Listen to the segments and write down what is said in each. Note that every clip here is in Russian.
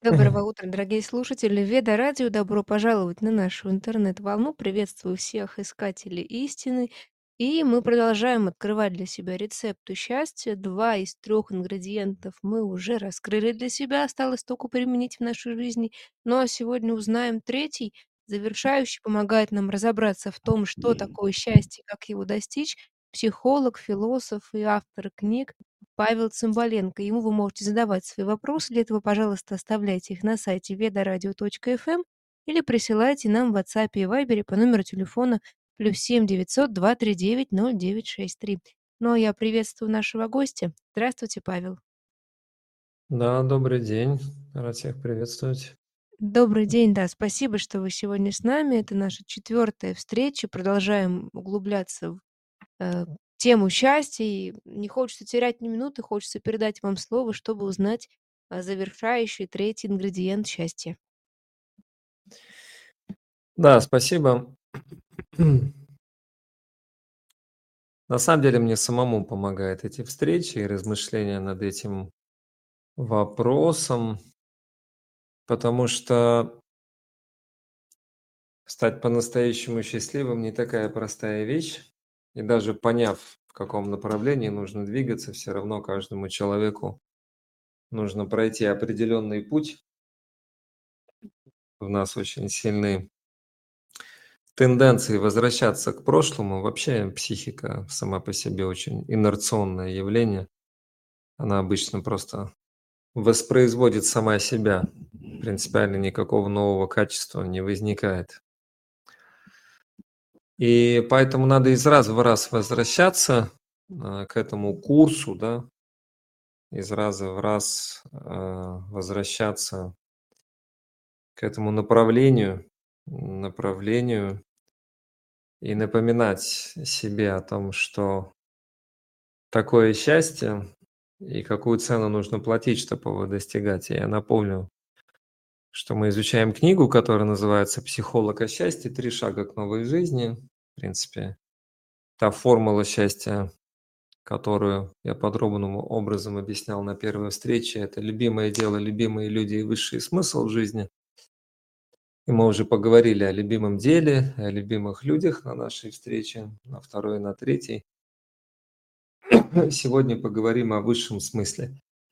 Доброго утра, дорогие слушатели Веда Радио. Добро пожаловать на нашу интернет-волну. Приветствую всех искателей истины. И мы продолжаем открывать для себя рецепты счастья. Два из трех ингредиентов мы уже раскрыли для себя. Осталось только применить в нашей жизни. Ну а сегодня узнаем третий, завершающий, помогает нам разобраться в том, что такое счастье, как его достичь. Психолог, философ и автор книг Павел Цымбаленко. Ему вы можете задавать свои вопросы. Для этого, пожалуйста, оставляйте их на сайте vedoradio.fm или присылайте нам в WhatsApp и Viber по номеру телефона +7 900 239 0963. Ну, а я приветствую нашего гостя. Здравствуйте, Павел. Да, добрый день. Рад всех приветствовать. Добрый день, да, спасибо, что вы сегодня с нами. Это наша четвертая встреча. Продолжаем углубляться в э, тему счастья. И не хочется терять ни минуты, хочется передать вам слово, чтобы узнать завершающий третий ингредиент счастья. Да, спасибо. На самом деле мне самому помогают эти встречи и размышления над этим вопросом, потому что стать по-настоящему счастливым не такая простая вещь. И даже поняв, в каком направлении нужно двигаться, все равно каждому человеку нужно пройти определенный путь. В нас очень сильны тенденции возвращаться к прошлому. Вообще психика сама по себе очень инерционное явление. Она обычно просто воспроизводит сама себя. Принципиально никакого нового качества не возникает. И поэтому надо из раза в раз возвращаться к этому курсу, да, из раза в раз возвращаться к этому направлению и напоминать себе о том, что такое счастье и какую цену нужно платить, чтобы его достигать. И я напомню, что мы изучаем книгу, которая называется «Психолог о счастье. 3 шага к новой жизни». В принципе, та формула счастья, которую я подробным образом объяснял на первой встрече, это любимое дело, любимые люди и высший смысл в жизни. И мы уже поговорили о любимом деле, о любимых людях на нашей встрече, на второй и на третьей. Сегодня поговорим о высшем смысле.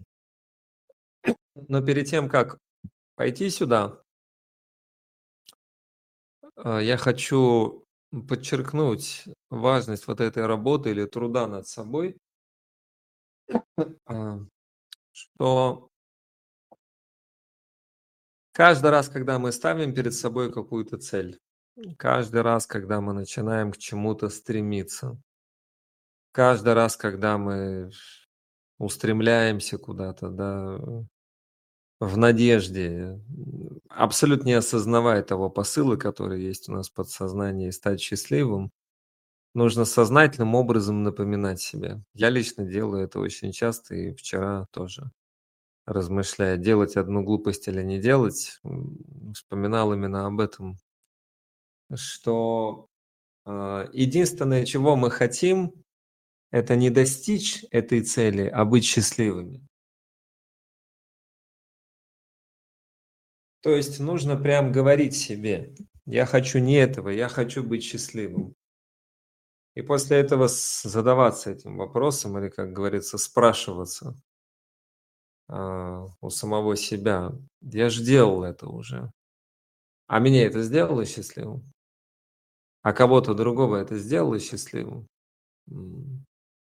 Но перед тем, как пойти сюда, я хочу подчеркнуть важность вот этой работы или труда над собой, а, что каждый раз, когда мы ставим перед собой какую-то цель, каждый раз, когда мы начинаем к чему-то стремиться, каждый раз, когда мы устремляемся куда-то, да, в надежде, абсолютно не осознавая того посыла, который есть у нас в подсознании, стать счастливым, нужно сознательным образом напоминать себе. Я лично делаю это очень часто и вчера тоже, размышляя, делать одну глупость или не делать, вспоминал именно об этом, что единственное, чего мы хотим, это не достичь этой цели, а быть счастливыми. То есть нужно прям говорить себе: я хочу не этого, я хочу быть счастливым. И после этого задаваться этим вопросом или, как говорится, спрашиваться у самого себя: я же делал это уже, а меня это сделало счастливым? А кого-то другого это сделало счастливым? М.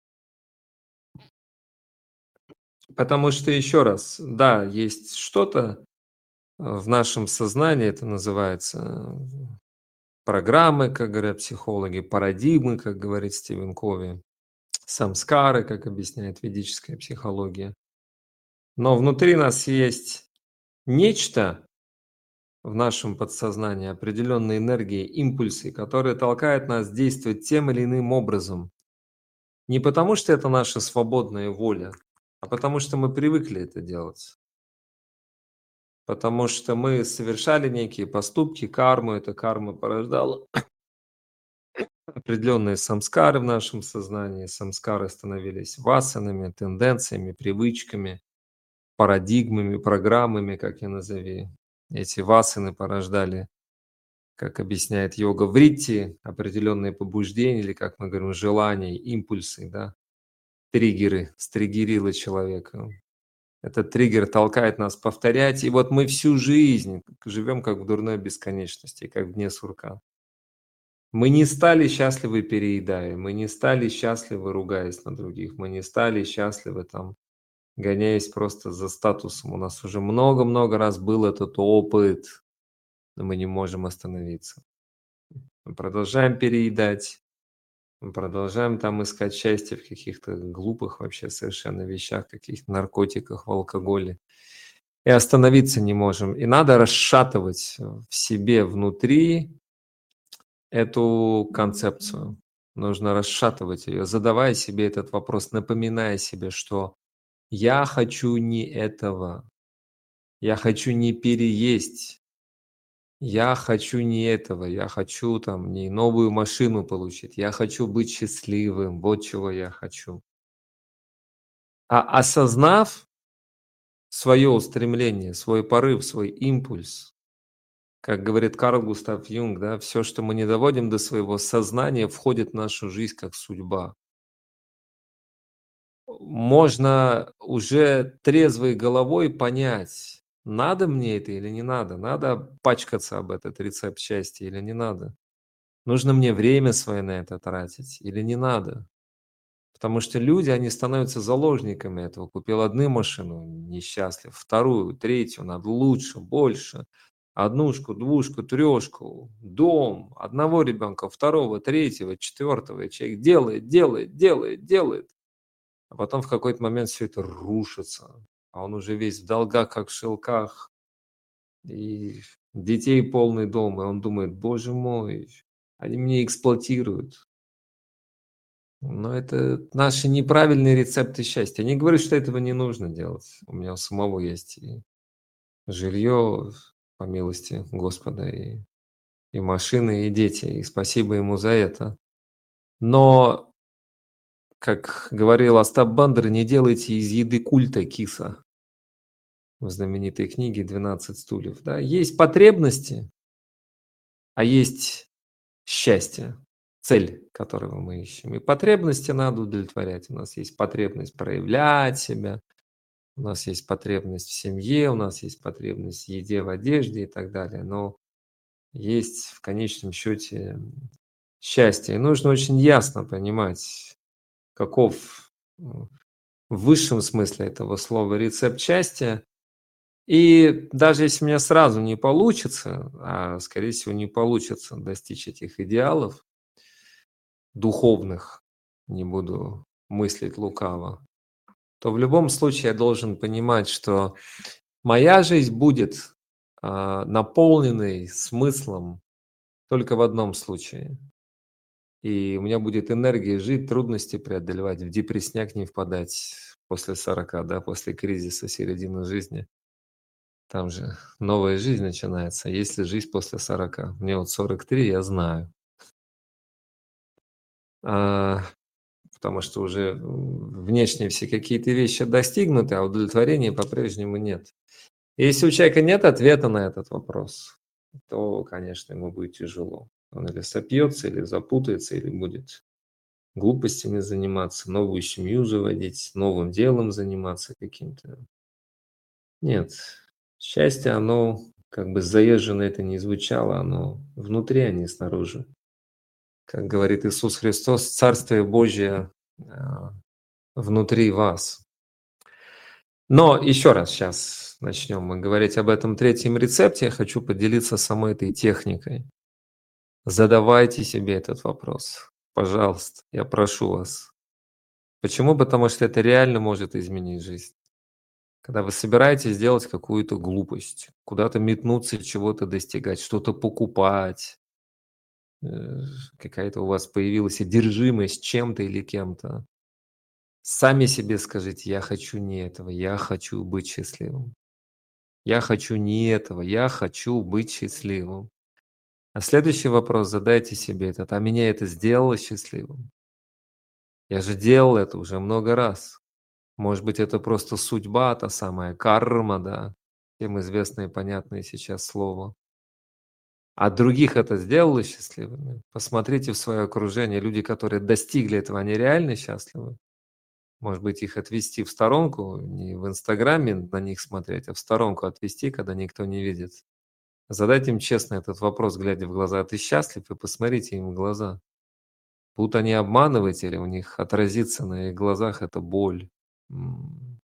Потому что, еще раз, да, есть что-то в нашем сознании, это называется программы, как говорят психологи, парадигмы, как говорит Стивен Кови, самскары, как объясняет ведическая психология. Но внутри нас есть нечто в нашем подсознании, определенные энергии, импульсы, которые толкают нас действовать тем или иным образом. Не потому, что это наша свободная воля, а потому что мы привыкли это делать. Потому что мы совершали некие поступки, карму, эта карма порождала определенные самскары в нашем сознании. Самскары становились васанами, тенденциями, привычками. парадигмами, программами, как я назови. Эти васаны порождали, как объясняет йога, вритти, определенные побуждения, или, как мы говорим, желания, импульсы, да, триггеры, стригерило человека. Этот триггер толкает нас повторять, и вот мы всю жизнь живем как в дурной бесконечности, как в дне сурка. Мы не стали счастливы, переедая, мы не стали счастливы, ругаясь на других, мы не стали счастливы, там, гоняясь просто за статусом. У нас уже много-много раз был этот опыт, но мы не можем остановиться. Мы продолжаем переедать, мы продолжаем там искать счастье в каких-то глупых вообще совершенно вещах, каких-то наркотиках, в алкоголе. И остановиться не можем. И надо расшатывать в себе внутри эту концепцию. Нужно расшатывать ее, задавая себе этот вопрос, напоминая себе, что я хочу не этого, я хочу не переесть, я хочу не этого, я хочу там не новую машину получить, я хочу быть счастливым, вот чего я хочу. А осознав свое устремление, свой порыв, свой импульс, как говорит Карл Густав Юнг, да, все, что мы не доводим до своего сознания, входит в нашу жизнь как судьба. Можно уже трезвой головой понять, надо мне это или не надо, надо пачкаться об этот рецепт счастья или не надо, нужно мне время свое на это тратить или не надо. Потому что люди, они становятся заложниками этого. Купил одну машину, несчастлив, вторую, третью, надо лучше, больше. Однушку, двушку, трешку, дом, одного ребенка, второго, третьего, четвертого. И человек делает, делает, делает, делает. А потом в какой-то момент все это рушится. А он уже весь в долгах, как в шелках. И детей полный дом. И он думает, боже мой, они меня эксплуатируют. Но это наши неправильные рецепты счастья. Не говорю, что этого не нужно делать. У меня у самого есть и жилье, по милости Господа, и машины, и дети. И спасибо ему за это. Но, как говорил Остап Бандер, не делайте из еды культа киса. В знаменитой книге «12 стульев». Да? Есть потребности, а есть счастье, цель, которого мы ищем. И потребности надо удовлетворять. У нас есть потребность проявлять себя, у нас есть потребность в семье, у нас есть потребность в еде, в одежде и так далее. Но есть в конечном счете счастье. И нужно очень ясно понимать, каков в высшем смысле этого слова рецепт счастья. И даже если у меня сразу не получится, а скорее всего не получится достичь этих идеалов духовных, не буду мыслить лукаво, то в любом случае я должен понимать, что моя жизнь будет наполненной смыслом только в одном случае. И у меня будет энергия жить, трудности преодолевать, в депрессняк не впадать после 40, да, после кризиса середины жизни. Там же новая жизнь начинается. Есть ли жизнь после 40? Мне вот 43, я знаю. Потому что уже внешние все какие-то вещи достигнуты, а удовлетворения по-прежнему нет. И если у человека нет ответа на этот вопрос, то, конечно, ему будет тяжело. Он или сопьется, или запутается, или будет глупостями заниматься, новую семью заводить, новым делом заниматься каким-то. Нет, счастье, оно, как бы заезжено это не звучало, оно внутри, а не снаружи. Как говорит Иисус Христос, Царствие Божье внутри вас. Но еще раз сейчас начнем мы говорить об этом третьем рецепте. Я хочу поделиться самой этой техникой. Задавайте себе этот вопрос. Пожалуйста, я прошу вас. Почему? Потому что это реально может изменить жизнь. Когда вы собираетесь сделать какую-то глупость, куда-то метнуться, чего-то достигать, что-то покупать, какая-то у вас появилась одержимость чем-то или кем-то, сами себе скажите, я хочу не этого, я хочу быть счастливым. Я хочу не этого, я хочу быть счастливым. А следующий вопрос задайте себе этот, а меня это сделало счастливым? Я же делал это уже много раз. Может быть, это просто судьба, та самая карма, да, всем известное и понятное сейчас слово. А других это сделало счастливыми? Посмотрите в свое окружение. Люди, которые достигли этого, они реально счастливы? Может быть, их отвести в сторонку, не в "Инстаграме" на них смотреть, а в сторонку отвести, когда никто не видит. Задайте им честно этот вопрос, глядя в глаза: "Ты счастлив?" И посмотрите им в глаза. Будут они обманывать или у них отразится на их глазах эта боль? М.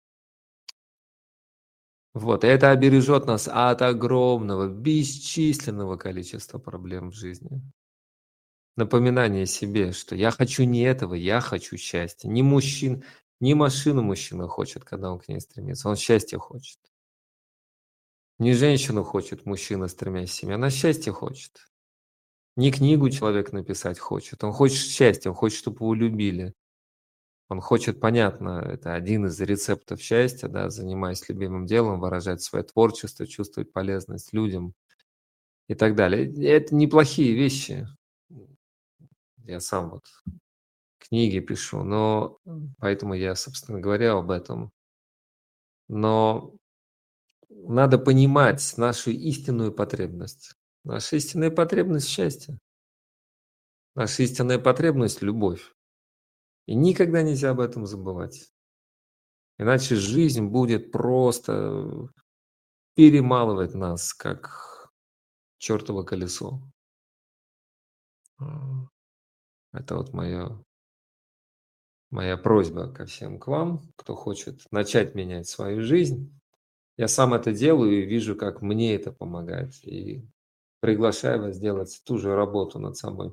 Вот, и это обережет нас от огромного, бесчисленного количества проблем в жизни. Напоминание себе, что я хочу не этого, я хочу счастья. Не машину мужчина хочет, когда он к ней стремится, он счастья хочет. Не женщину хочет мужчина, стремясь к семье, она счастья хочет. Не книгу человек написать хочет, он хочет счастья, он хочет, чтобы его любили. Он хочет, понятно, это один из рецептов счастья, да, занимаясь любимым делом, выражать свое творчество, чувствовать полезность людям и так далее. И это неплохие вещи. Я сам вот книги пишу, но поэтому я, собственно говоря, об этом. Но надо понимать нашу истинную потребность. Наша истинная потребность– счастье. Наша истинная потребность– любовь. И никогда нельзя об этом забывать. Иначе жизнь будет просто перемалывать нас, как чертово колесо. А, Это вот моя просьба ко всем к вам, кто хочет начать менять свою жизнь. Я сам это делаю и вижу, как мне это помогает. И приглашаю вас сделать ту же работу над собой.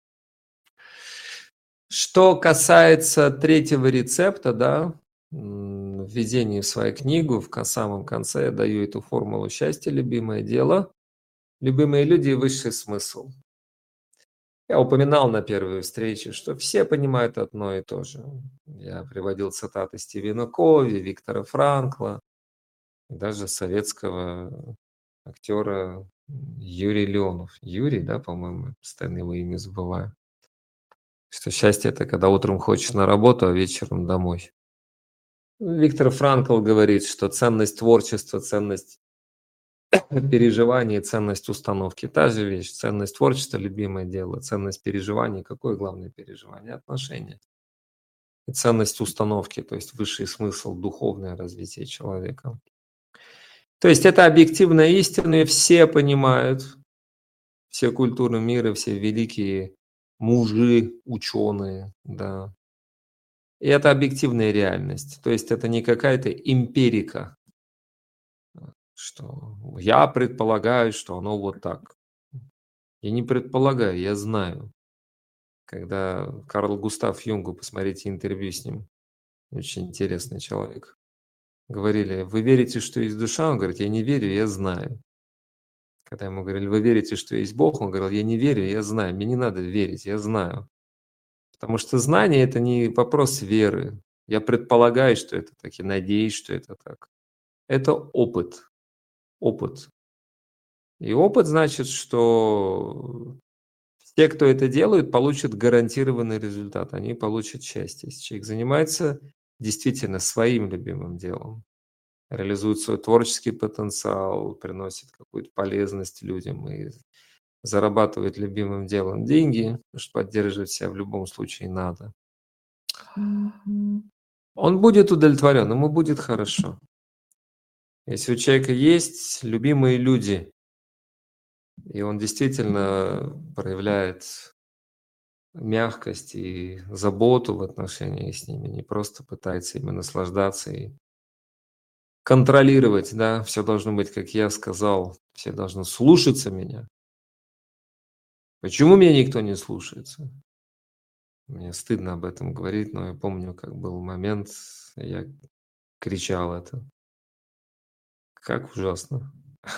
Что касается третьего рецепта, да, введения в свою книгу, самом конце я даю эту формулу счастья, любимое дело, любимые люди и высший смысл. Я упоминал на первой встрече, что все понимают одно и то же. Я приводил цитаты Стивена Кови, Виктора Франкла, и даже советского актера Юрий Леонов. Юрий, да, по-моему, постоянно его имя забываю. Что счастье– это когда утром хочешь на работу, а вечером домой. Виктор Франкл говорит, что ценность творчества, ценность переживаний, ценность установки– та же вещь. Ценность творчества– любимое дело, ценность переживаний– какое главное переживание? Отношения. И ценность установки, то есть высший смысл, духовное развитие человека. То есть это объективная истина, и все понимают, все культуры мира, все великие мужи, ученые, да. И это объективная реальность. То есть это не какая-то эмпирика, что я предполагаю, что оно вот так. Я не предполагаю, я знаю. Когда Карл Густав Юнгу, посмотрите интервью с ним, очень интересный человек. Говорили: "Вы верите, что есть душа?" Он говорит: "Я не верю, я знаю". Когда ему говорили: "Вы верите, что есть Бог?" Он говорил: "Я не верю, я знаю. Мне не надо верить, я знаю". Потому что знание– это не вопрос веры. Я предполагаю, что это так, и надеюсь, что это так. Это опыт. Опыт. И опыт значит, что те, кто это делают, получат гарантированный результат. Они получат счастье. Если человек занимается действительно своим любимым делом, реализует свой творческий потенциал, приносит какую-то полезность людям и зарабатывает любимым делом деньги, потому что поддерживать себя в любом случае надо. Он будет удовлетворен, ему будет хорошо. Если у человека есть любимые люди, и он действительно проявляет мягкость и заботу в отношении с ними, не просто пытается ими наслаждаться и контролировать, да, все должно быть, как я сказал, все должны слушаться меня. Почему меня никто не слушается? Мне стыдно об этом говорить, но я помню, как был момент, я кричал это. Как ужасно.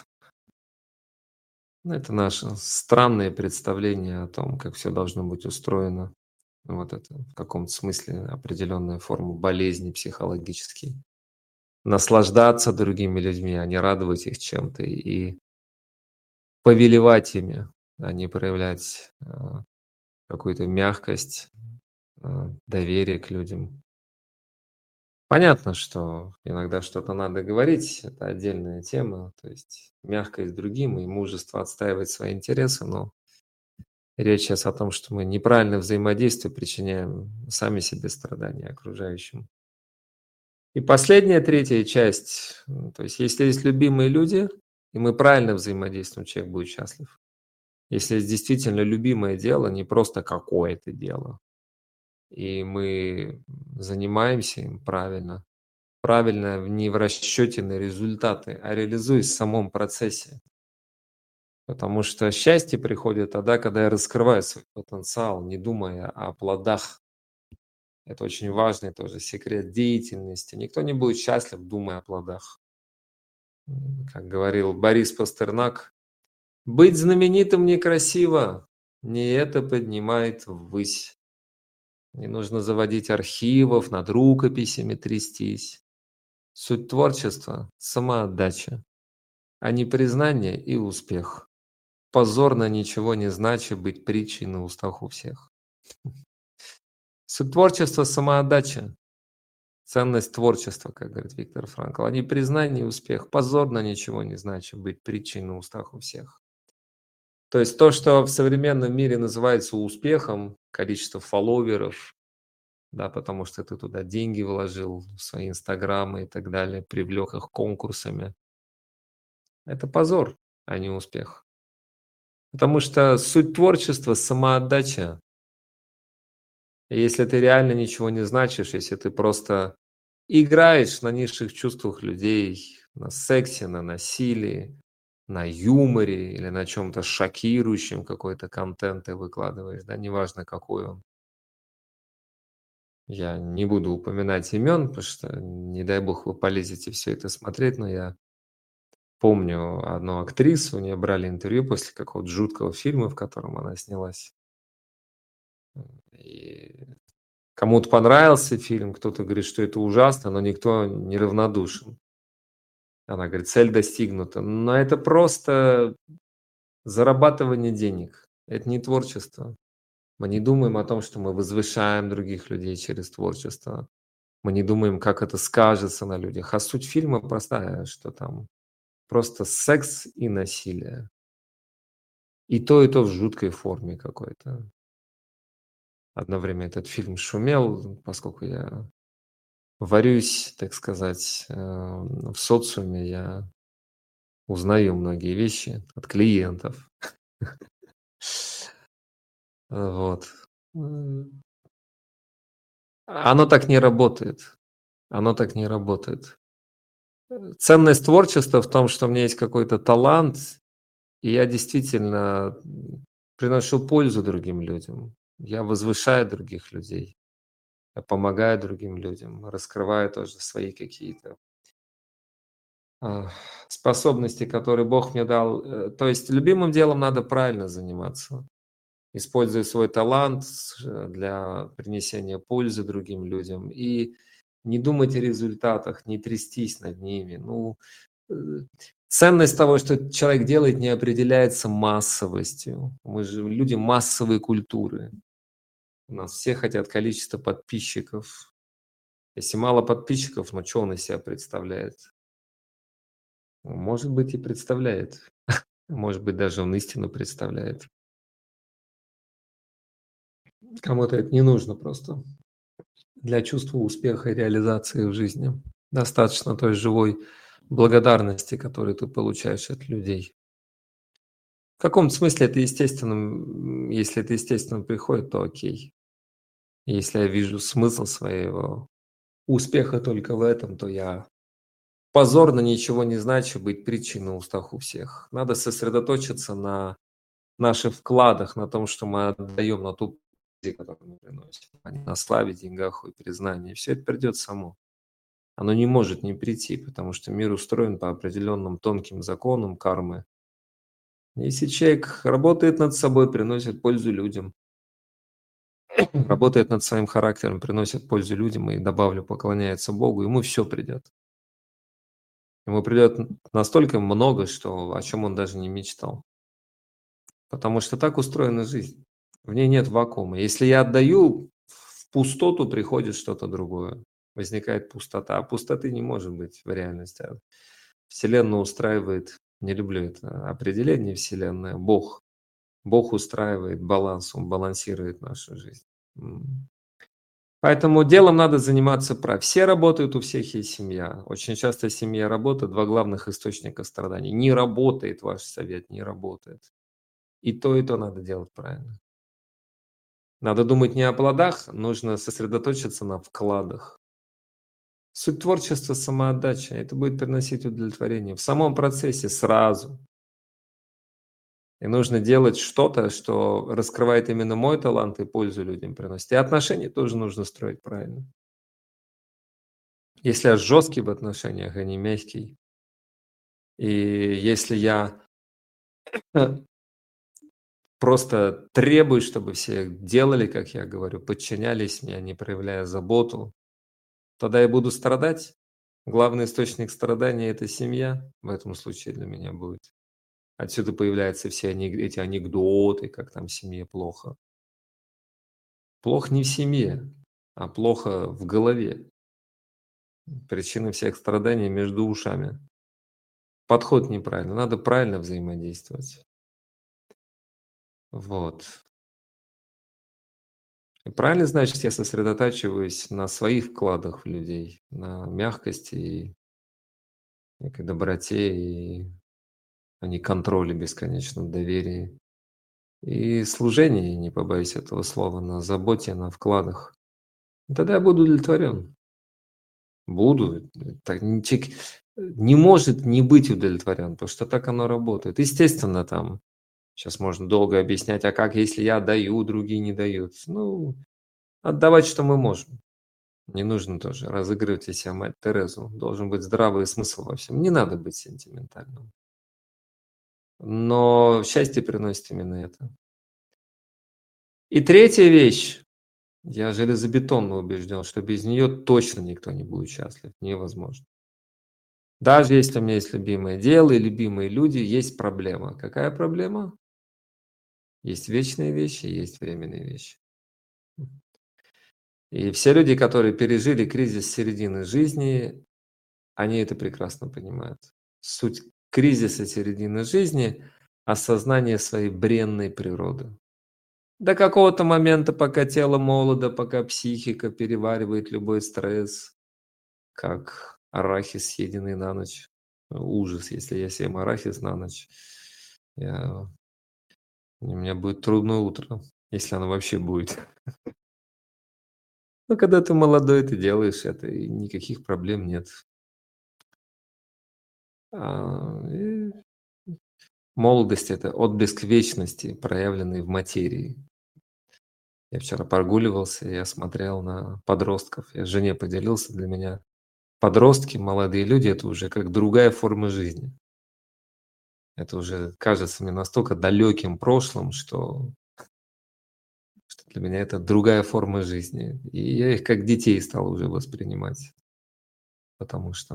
Ну, это наше странное представление о том, как все должно быть устроено. Вот это в каком-то смысле определенная форма болезни психологической. Наслаждаться другими людьми, а не радовать их чем-то и повелевать ими, а не проявлять какую-то мягкость, доверие к людям. Понятно, что иногда что-то надо говорить, это отдельная тема, то есть мягкость с другим и мужество отстаивать свои интересы, но речь сейчас о том, что мы неправильно взаимодействие причиняем сами себе страдания окружающим. И последняя, третья часть, то есть если есть любимые люди, и мы правильно взаимодействуем, человек будет счастлив. Если есть действительно любимое дело, не просто какое-то дело, и мы занимаемся им правильно, правильно не в расчете на результаты, а реализуясь в самом процессе. Потому что счастье приходит тогда, когда я раскрываю свой потенциал, не думая о плодах. Это очень важный тоже секрет деятельности. Никто не будет счастлив, думая о плодах. Как говорил Борис Пастернак, быть знаменитым некрасиво, не это поднимает ввысь. Не нужно заводить архивов, над рукописями трястись. Суть творчества – самоотдача, а не признание и успех. Позорно ничего не значит быть притчей на устах у всех. Суть творчества – самоотдача, ценность творчества, как говорит Виктор Франкл, а не признание и успех. Позорно ничего не значит быть притчей на устах у всех. То есть то, что в современном мире называется успехом, количество фолловеров, да, потому что ты туда деньги вложил, в свои инстаграмы и так далее, привлек их конкурсами. Это позор, а не успех. Потому что суть творчества – самоотдача. И если ты реально ничего не значишь, если ты просто играешь на низших чувствах людей, на сексе, на насилии, на юморе или на чем-то шокирующем, какой-то контент ты выкладываешь, да, неважно какой он. Я не буду упоминать имен, потому что, не дай бог, вы полезете все это смотреть, но я помню одну актрису, у нее брали интервью после какого-то жуткого фильма, в котором она снялась. И кому-то понравился фильм, кто-то говорит, что это ужасно, но никто не равнодушен. Она говорит, цель достигнута. Но это просто зарабатывание денег. Это не творчество. Мы не думаем о том, что мы возвышаем других людей через творчество. Мы не думаем, как это скажется на людях. А суть фильма простая, что там просто секс и насилие. И то в жуткой форме какой-то. Одно время этот фильм шумел, поскольку я варюсь, так сказать, в социуме, я узнаю многие вещи от клиентов. Вот. М, Оно так не работает. Оно так не работает. Ценность творчества в том, что у меня есть какой-то талант, и я действительно приношу пользу другим людям. Я возвышаю других людей, я помогаю другим людям, раскрываю тоже свои какие-то а, способности, которые Бог мне дал. То есть любимым делом надо правильно заниматься, используя свой талант для принесения пользы другим людям и не думать о результатах, не трястись над ними. Ну, э, ценность того, что человек делает, не определяется массовостью. Мы же люди массовой культуры. У нас все хотят количество подписчиков. Если мало подписчиков, ну что он из себя представляет? Может быть, и представляет. Может быть, даже он истину представляет. Кому-то это не нужно просто. Для чувства успеха и реализации в жизни достаточно той живой благодарности, которую ты получаешь от людей. В каком-то смысле это естественно, если это естественно приходит, то окей. Если я вижу смысл своего успеха только в этом, то я позорно ничего не значу быть притчей на устах у всех. Надо сосредоточиться на наших вкладах, на том, что мы отдаем, на ту пользу, которую мы приносим, а не на славе, деньгах и признании. Все это придет само. Оно не может не прийти, потому что мир устроен по определенным тонким законам кармы. Если человек работает над собой, приносит пользу людям, работает над своим характером, приносит пользу людям и, добавлю, поклоняется Богу, ему все придет. Ему придет настолько много, что о чем он даже не мечтал. Потому что так устроена жизнь. В ней нет вакуума. Если я отдаю, в пустоту приходит что-то другое. возникает пустота. А пустоты не может быть в реальности. Вселенную устраивает, не люблю это определение Вселенная, Бог. Бог устраивает баланс, Он балансирует нашу жизнь. Поэтому делом надо заниматься Все работают, у всех есть семья. Очень часто семья и работа– два главных источника страданий. Не работает ваш совет, не работает. И то надо делать правильно. Надо думать не о плодах, нужно сосредоточиться на вкладах. Суть творчества– самоотдача. Это будет приносить удовлетворение в самом процессе сразу. И нужно делать что-то, что раскрывает именно мой талант и пользу людям приносит. И отношения тоже нужно строить правильно. Если я жесткий в отношениях, а не мягкий, и если я просто требую, чтобы все делали, как я говорю, подчинялись мне, не проявляя заботу, тогда я буду страдать. Главный источник страдания– это семья, в этом случае для меня будет. Отсюда появляются все эти анекдоты, как там в семье плохо. Плохо не в семье, а плохо в голове. Причина всех страданий между ушами. Подход неправильный, надо правильно взаимодействовать. Вот. И правильно, значит, я сосредотачиваюсь на своих вкладах в людей, на мягкости и некой доброте, а не контроле бесконечном, доверии. И служении, не побоюсь этого слова, на заботе, на вкладах. И тогда я буду удовлетворен. Буду. Так, не может не быть удовлетворен, потому что так оно работает. Естественно, там сейчас можно долго объяснять, а как, если я даю, другие не дают. Ну, отдавать, что мы можем. Не нужно тоже разыгрывать из себя мать Терезу. Должен быть здравый смысл во всем. Не надо быть сентиментальным. Но счастье приносит именно это. И третья вещь. Я железобетонно убежден, что без нее точно никто не будет счастлив. Невозможно. Даже если у меня есть любимое дело и любимые люди, есть проблема. Какая проблема? Есть вечные вещи, есть временные вещи. И все люди, которые пережили кризис середины жизни, они это прекрасно понимают. Суть кризиса середины жизни– осознание своей бренной природы. До какого-то момента, пока тело молодо, пока психика переваривает любой стресс, как арахис, съеденный на ночь. Ужас, если я съем арахис на ночь. У меня будет трудное утро, если оно вообще будет. Но когда ты молодой, ты делаешь это, и никаких проблем нет. И молодость– это отблеск вечности, проявленный в материи. Я вчера прогуливался, я смотрел на подростков. Я с жене поделился, для меня подростки, молодые люди– это уже как другая форма жизни. Это уже кажется мне настолько далеким прошлым, что для меня это другая форма жизни. И я их как детей стал уже воспринимать. Потому что,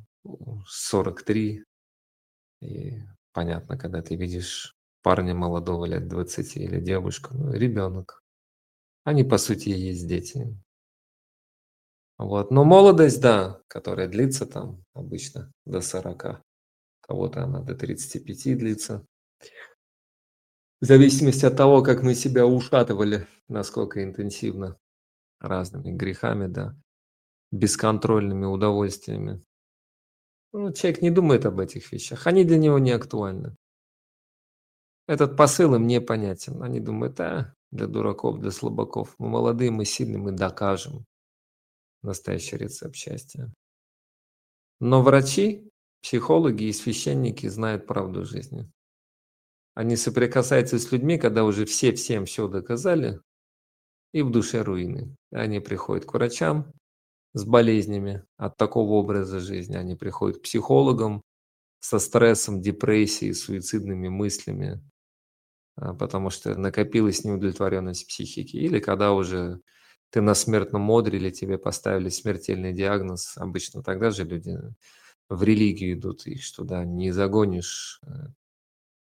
43, и понятно, когда ты видишь парня молодого лет 20 или девушку, ребенок. Они, по сути, и есть дети. Вот. Но молодость, да, которая длится там обычно до 40, кого-то она до 35 длится. В зависимости от того, как мы себя ушатывали, насколько интенсивно, разными грехами, да, бесконтрольными удовольствиями. Человек не думает об этих вещах, они для него не актуальны. Этот посыл им непонятен. Они думают, для дураков, для слабаков. Мы молодые, мы сильные, мы докажем настоящий рецепт счастья. Но врачи, психологи и священники знают правду жизни. Они соприкасаются с людьми, когда уже все всем все доказали, и в душе руины. Они приходят к врачам с болезнями от такого образа жизни. Они приходят к психологам со стрессом, депрессией, суицидными мыслями, потому что накопилась неудовлетворенность психики. Или когда уже ты на смертном одре, или тебе поставили смертельный диагноз, обычно тогда же люди в религию идут, их ж туда не загонишь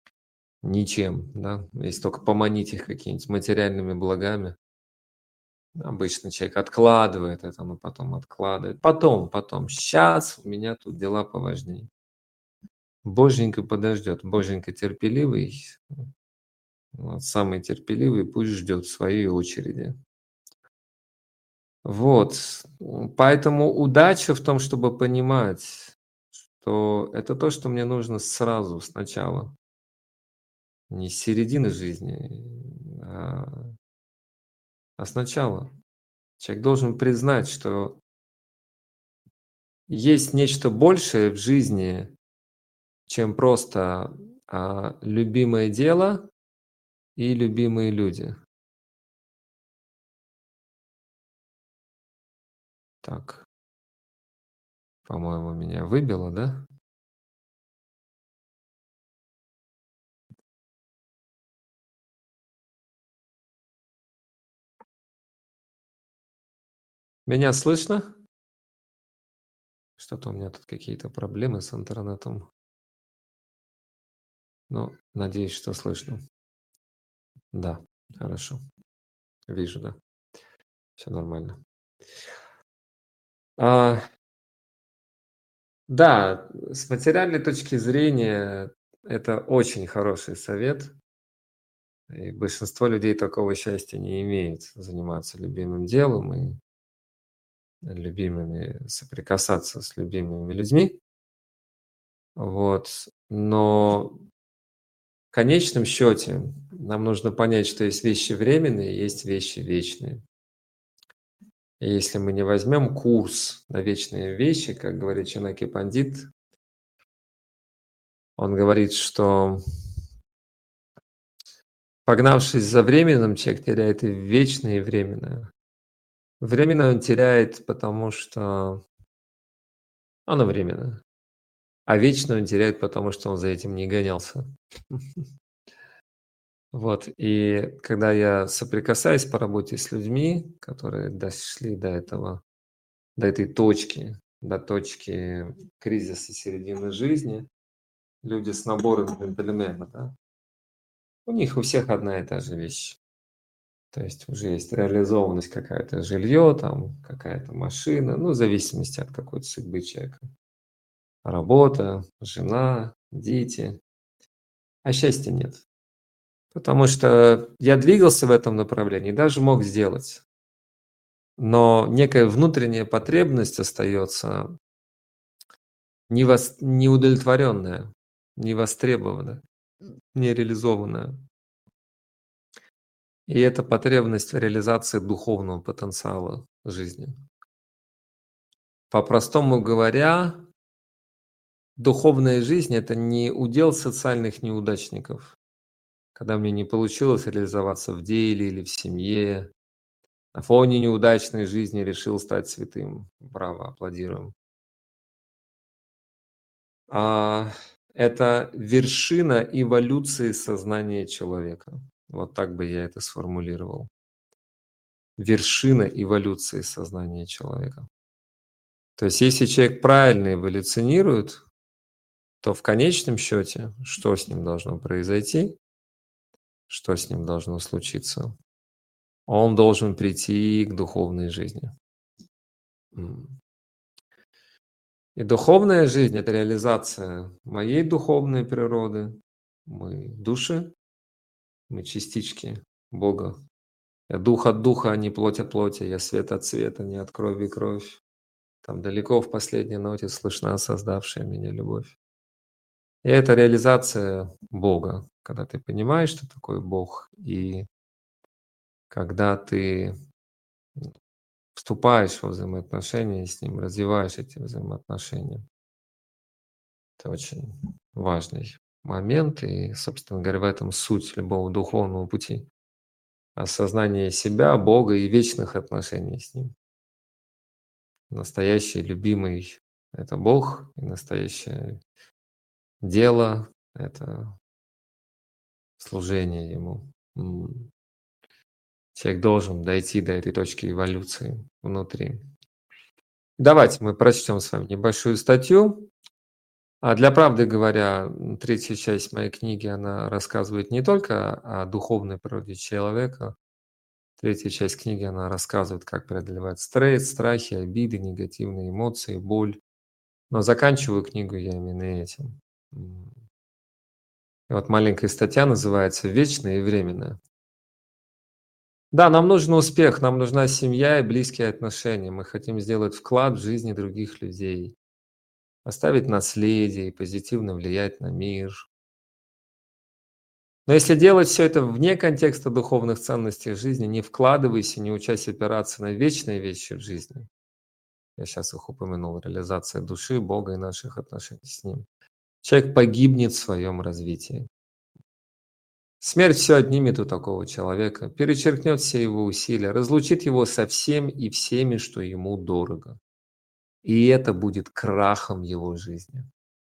ничем, да, если только поманить их какими-нибудь материальными благами. Обычно человек откладывает это, но потом откладывает. Потом. Сейчас у меня тут дела поважнее. Боженька подождет. Боженька терпеливый. Вот, самый терпеливый пусть ждет своей очереди. Вот. Поэтому удача в том, чтобы понимать, что это то, что мне нужно сразу, сначала. Не с середины жизни, а сначала. Человек должен признать, что есть нечто большее в жизни, чем просто любимое дело и любимые люди. Так, по-моему, меня выбило, да? Меня слышно? Что-то у меня тут какие-то проблемы с интернетом. Ну, надеюсь, что слышно. Да, хорошо. Вижу, да. Все нормально. А, да, с материальной точки зрения это очень хороший совет. И большинство людей такого счастья не имеет заниматься любимым делом и соприкасаться с любимыми людьми. Вот. Но в конечном счете нам нужно понять, что есть вещи временные, есть вещи вечные. И если мы не возьмем курс на вечные вещи, как говорит Чанаки Пандит, он говорит, что погнавшись за временным, человек теряет и вечное, и временное. Временное он теряет, потому что оно временно. А вечное он теряет, потому что он за этим не гонялся. Вот, и когда я соприкасаюсь по работе с людьми, которые дошли до этой точки, до точки кризиса середины жизни, люди с набором джентльмена, да, у них у всех одна и та же вещь. То есть уже есть реализованность какая-то, жилье, там какая-то машина, ну, в зависимости от какой-то судьбы человека. Работа, жена, дети. А счастья нет. Потому что я двигался в этом направлении, даже мог сделать. Но некая внутренняя потребность остается неудовлетворенная, невостребованная, нереализованная. И это потребность в реализации духовного потенциала жизни. По-простому говоря, духовная жизнь – это не удел социальных неудачников, когда мне не получилось реализоваться в деле или в семье, на фоне неудачной жизни решил стать святым. Браво, аплодируем. Это вершина эволюции сознания человека. Вот так бы я это сформулировал. Вершина эволюции сознания человека. То есть если человек правильно эволюционирует, то в конечном счете, что с ним должно произойти, что с ним должно случиться? Он должен прийти к духовной жизни. И духовная жизнь – это реализация моей духовной природы. Мы души, мы частички Бога. Я дух от духа, а не плоть от плоти. Я свет от света, не от крови кровь. Там далеко в последней ноте слышна создавшая меня любовь. И это реализация Бога, когда ты понимаешь, что такое Бог, и когда ты вступаешь во взаимоотношения с Ним, развиваешь эти взаимоотношения. Это очень важный момент, и, собственно говоря, в этом суть любого духовного пути. Осознание себя, Бога и вечных отношений с Ним. Настоящий любимый – это Бог, и настоящее дело – это служение Ему. Человек должен дойти до этой точки эволюции внутри. Давайте мы прочтем с вами небольшую статью. А для правды говоря, третья часть моей книги, она рассказывает не только о духовной природе человека, Третья часть книги, она рассказывает, как преодолевать стресс, страхи, обиды, негативные эмоции, боль. Но заканчиваю книгу я именно этим. И вот маленькая статья называется «Вечное и временное». Да, нам нужен успех, нам нужна семья и близкие отношения. Мы хотим сделать вклад в жизни других людей, оставить наследие и позитивно влиять на мир. Но если делать все это вне контекста духовных ценностей жизни, не вкладывайся, не учась опираться на вечные вещи в жизни. Я сейчас их упомянул: реализация души, Бога и наших отношений с Ним. Человек погибнет в своем развитии. Смерть все отнимет у такого человека, перечеркнет все его усилия, разлучит его со всем и всеми, что ему дорого. И это будет крахом его жизни.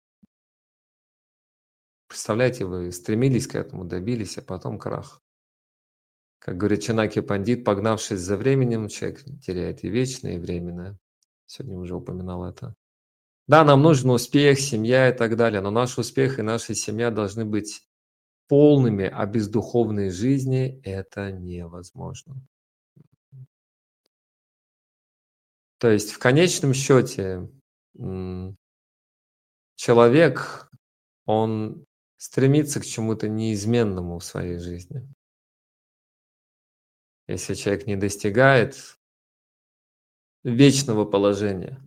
Представляете, вы стремились к этому, добились, а потом крах. Как говорит Чанаки Пандит, погнавшись за временем, человек теряет и вечное, и временное. Сегодня уже упоминал это. Да, нам нужен успех, семья и так далее, но наш успех и наша семья должны быть полными, а без духовной жизни это невозможно. То есть в конечном счете человек, он стремится к чему-то неизменному в своей жизни. Если человек не достигает вечного положения,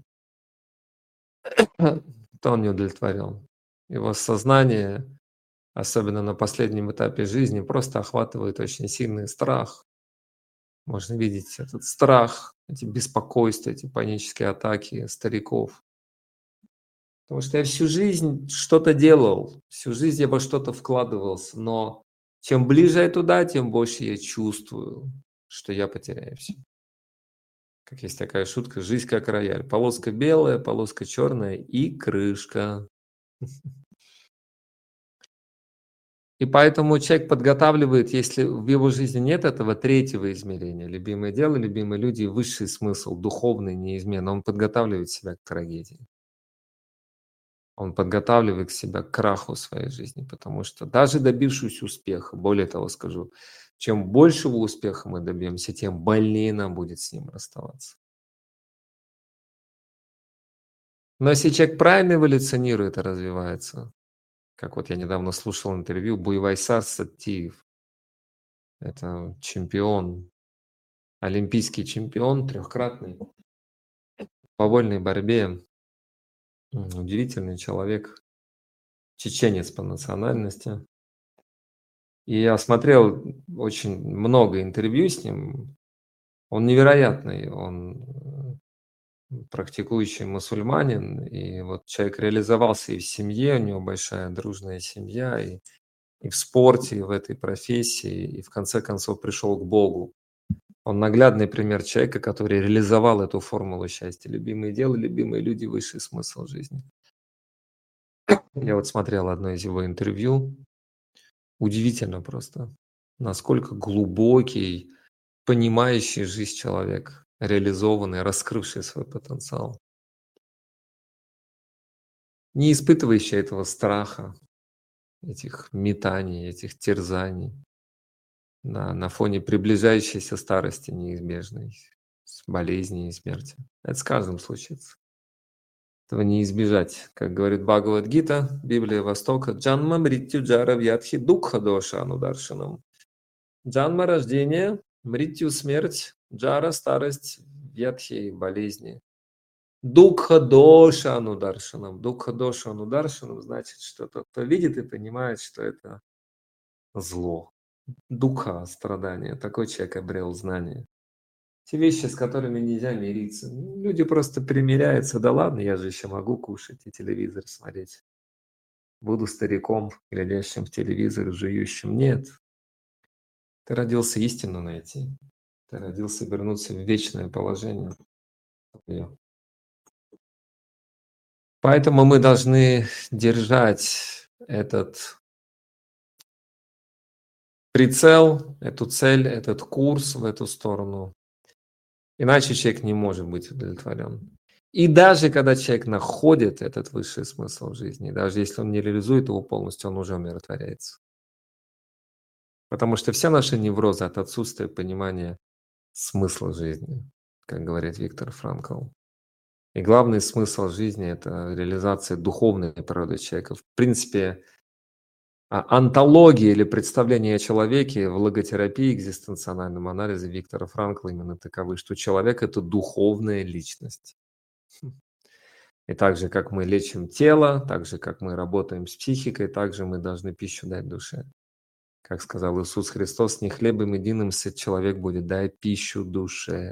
то он не удовлетворен. Его сознание, особенно на последнем этапе жизни, просто охватывает очень сильный страх. Можно видеть этот страх, эти беспокойства, эти панические атаки стариков. Потому что я всю жизнь что-то делал, всю жизнь я во что-то вкладывался, но чем ближе я туда, тем больше я чувствую, что я потеряю все. Как есть такая шутка: жизнь как рояль. Полоска белая, полоска черная и крышка. И поэтому человек подготавливает, если в его жизни нет этого третьего измерения, любимое дело, любимые люди и высший смысл, духовный, неизменный, он подготавливает себя к трагедии. Он подготавливает себя к краху своей жизни, потому что даже добившись успеха, более того скажу, чем большего успеха мы добьемся, тем больнее нам будет с ним расставаться. Но если человек правильно эволюционирует и развивается, как вот я недавно слушал интервью Буйвайсар Саттиев, это чемпион, олимпийский чемпион, трехкратный, по вольной борьбе, удивительный человек, чеченец по национальности. И я смотрел очень много интервью с ним. Он невероятный, он практикующий мусульманин, и вот человек реализовался и в семье, у него большая дружная семья, и в спорте, и в этой профессии, и в конце концов пришел к Богу. Он наглядный пример человека, который реализовал эту формулу счастья. Любимые дела, любимые люди, высший смысл жизни. Я вот смотрел одно из его интервью. Удивительно просто, насколько глубокий, понимающий жизнь человек, реализованный, раскрывший свой потенциал, не испытывающий этого страха, этих метаний, этих терзаний на фоне приближающейся старости неизбежной, с болезней и смерти. Это с каждым случится. Этого не избежать. Как говорит Бхагавад-гита, Библия Востока, «Джанма мритью джара вьядхи дукха доша анударшанам». Джанма – рождение, мритью – смерть, джара – старость, вьядхи – болезни. Дукха доша анударшанам. Дукха доша анударшанам значит, что тот, кто видит и понимает, что это зло. Духа – страдания. Такой человек обрел знание. Те вещи, с которыми нельзя мириться. Люди просто примиряются. Да ладно, я же еще могу кушать и телевизор смотреть. Буду стариком, глядящим в телевизор, жующим. Нет. Ты родился истину найти. Ты родился вернуться в вечное положение. Поэтому мы должны держать этот прицел, эту цель, этот курс в эту сторону. Иначе человек не может быть удовлетворен. И даже когда человек находит этот высший смысл в жизни, даже если он не реализует его полностью, он уже умиротворяется. Потому что все наши неврозы от отсутствия понимания смысла жизни, как говорит Виктор Франкл. И главный смысл жизни – это реализация духовной природы человека. В принципе, антология или представление о человеке в логотерапии, экзистенциональном анализе Виктора Франкла именно таковы, что человек – это духовная личность. И так же, как мы лечим тело, так же, как мы работаем с психикой, так же мы должны пищу дать душе. Как сказал Иисус Христос, не хлебом единым сыт человек будет, дай пищу душе.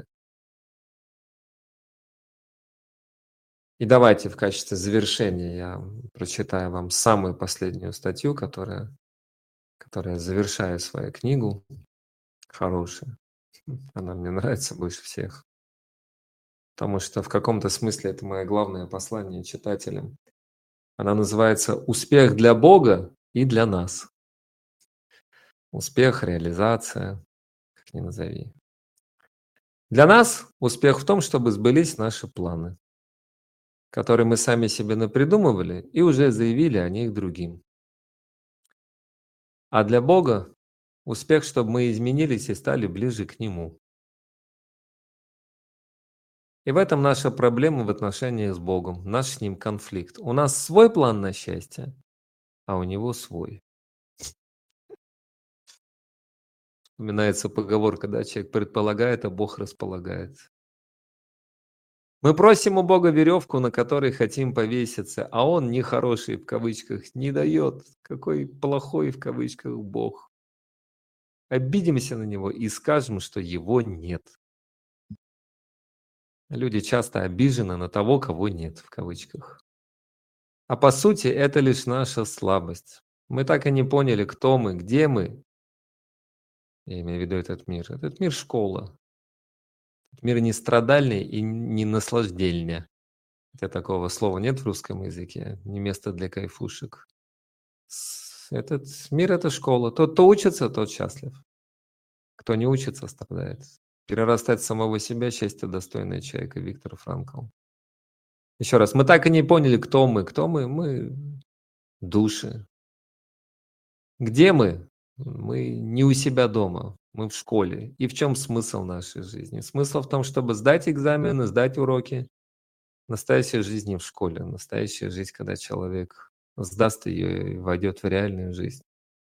И давайте в качестве завершения я прочитаю вам самую последнюю статью, которая завершает свою книгу. Хорошая. Она мне нравится больше всех. Потому что в каком-то смысле это мое главное послание читателям. Она называется «Успех для Бога и для нас». Успех, реализация, как ни назови. Для нас успех в том, чтобы сбылись наши планы, которые мы сами себе напридумывали и уже заявили о них другим. А для Бога успех, чтобы мы изменились и стали ближе к Нему. И в этом наша проблема в отношениях с Богом, наш с Ним конфликт. У нас свой план на счастье, а у Него свой. Вспоминается поговорка, да, человек предполагает, а Бог располагает. Мы просим у Бога веревку, на которой хотим повеситься, а Он нехороший в кавычках не дает. Какой плохой в кавычках Бог. Обидимся на Него и скажем, что Его нет. Люди часто обижены на того, кого нет в кавычках. А по сути это лишь наша слабость. Мы так и не поняли, кто мы, где мы. Я имею в виду этот мир. Этот мир школа. Этот мир не страдальный и не наслаждельня. Хотя такого слова нет в русском языке. Не место для кайфушек. Этот мир – это школа. Тот, кто учится, тот счастлив. Кто не учится, страдает. Перерастать самого себя – счастье достойное человека. Виктор Франкл. Еще раз, мы так и не поняли, кто мы. Кто мы? Мы души. Где мы? Мы не у себя дома, мы в школе. И в чем смысл нашей жизни? Смысл в том, чтобы сдать экзамены, сдать уроки. Настоящая жизнь не в школе. Настоящая жизнь, когда человек сдаст ее и войдет в реальную жизнь.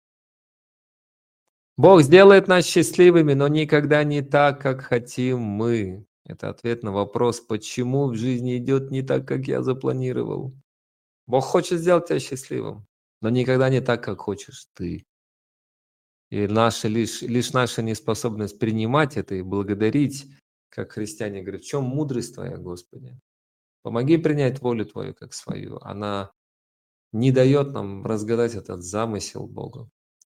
Бог сделает нас счастливыми, но никогда не так, как хотим мы. Это ответ на вопрос, почему в жизни идет не так, как я запланировал. Бог хочет сделать тебя счастливым, но никогда не так, как хочешь ты. И лишь наша неспособность принимать это и благодарить, как христиане говорят, в чем мудрость Твоя, Господи? Помоги принять волю Твою как свою. Она не дает нам разгадать этот замысел Бога.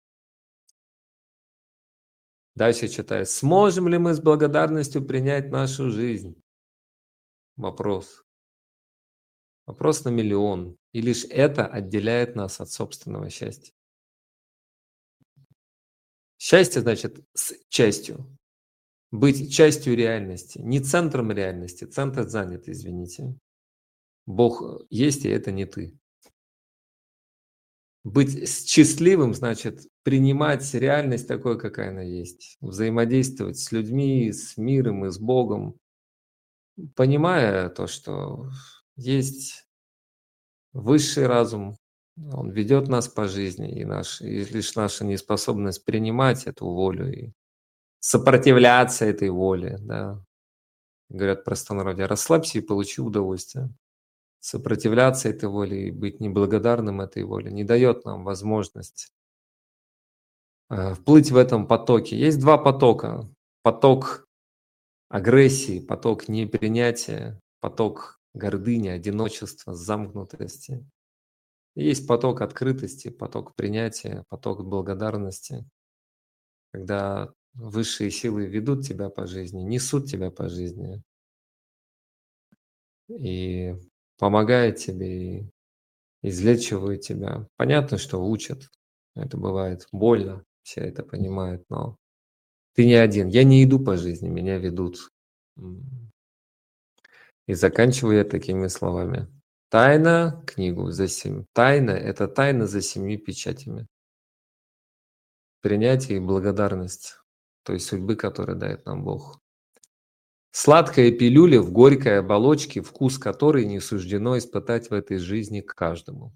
Дальше читаю. Сможем ли мы с благодарностью принять нашу жизнь? Вопрос. Вопрос на миллион. И лишь это отделяет нас от собственного счастья. Счастье значит с частью. Быть частью реальности. Не центром реальности. Центр занят, извините. Бог есть, и это не ты. Быть счастливым значит принимать реальность такой, какая она есть. Взаимодействовать с людьми, с миром и с Богом, понимая то, что есть высший разум, он ведет нас по жизни, и лишь наша неспособность принимать эту волю и сопротивляться этой воле, да. Говорят в простонародье, расслабься и получи удовольствие. Сопротивляться этой воле и быть неблагодарным этой воле не дает нам возможность вплыть в этом потоке. Есть два потока. Поток агрессии, поток непринятия, поток гордыни, одиночества, замкнутости. И есть поток открытости, поток принятия, поток благодарности, когда высшие силы ведут тебя по жизни, несут тебя по жизни и помогают тебе, и излечивают тебя. Понятно, что учат. Это бывает больно, все это понимают, но ты не один. Я не иду по жизни, меня ведут. И заканчиваю я такими словами. Тайна – это тайна за 7 печатями. Принятие и благодарность той судьбы, которую дает нам Бог. Сладкая пилюля в горькой оболочке, вкус которой не суждено испытать в этой жизни каждому.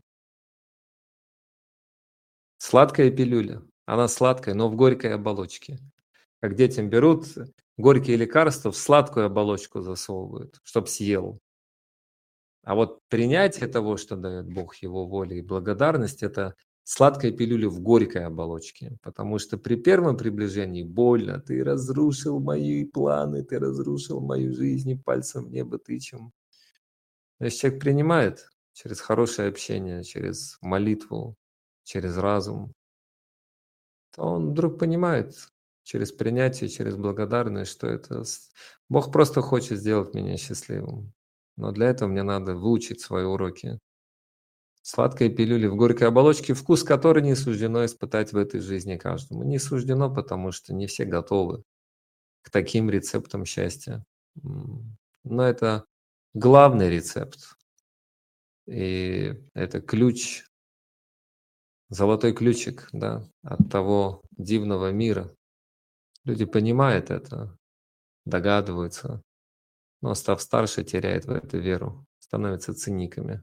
Сладкая пилюля. Она сладкая, но в горькой оболочке. Как детям берут горькие лекарства, в сладкую оболочку засовывают, чтоб съел. А вот принятие того, что дает Бог, Его воля и благодарность, это сладкая пилюля в горькой оболочке. Потому что при первом приближении больно, ты разрушил мои планы, ты разрушил мою жизнь, и пальцем в небо тычем. Если человек принимает через хорошее общение, через молитву, через разум, то он вдруг понимает через принятие, через благодарность, что Бог просто хочет сделать меня счастливым. Но для этого мне надо выучить свои уроки. Сладкая пилюля в горькой оболочке, вкус которой не суждено испытать в этой жизни каждому. Не суждено, потому что не все готовы к таким рецептам счастья. Но это главный рецепт. И это ключ, золотой ключик, да, от того дивного мира. Люди понимают это, догадываются, но, став старше, теряют в это веру, становятся циниками.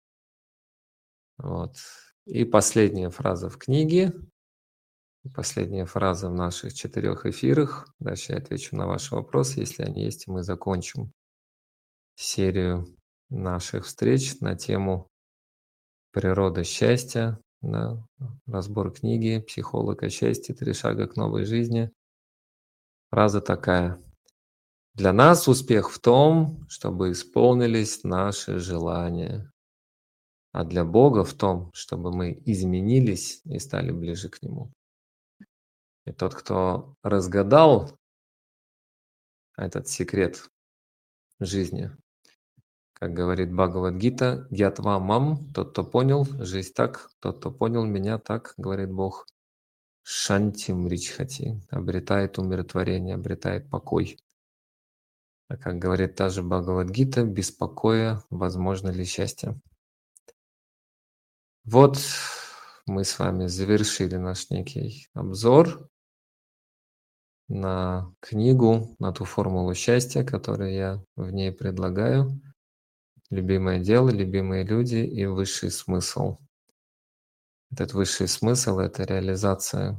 Вот. И последняя фраза в книге, последняя фраза в наших 4 эфирах. Дальше я отвечу на ваши вопросы, если они есть, и мы закончим серию наших встреч на тему «Природа счастья», да, разбор книги «Психолог о счастье. 3 шага к новой жизни». Фраза такая: для нас успех в том, чтобы исполнились наши желания, а для Бога в том, чтобы мы изменились и стали ближе к Нему. И тот, кто разгадал этот секрет жизни, как говорит Бхагавад-гита, «Гьятва мам», тот, кто понял жизнь так, тот, кто понял меня так, говорит Бог, шанти мричхати, обретает умиротворение, обретает покой. А как говорит та же Бхагавад-гита, без покоя возможно ли счастье? Вот мы с вами завершили наш некий обзор на книгу, на ту формулу счастья, которую я в ней предлагаю. Любимое дело, любимые люди и высший смысл. Этот высший смысл – это реализация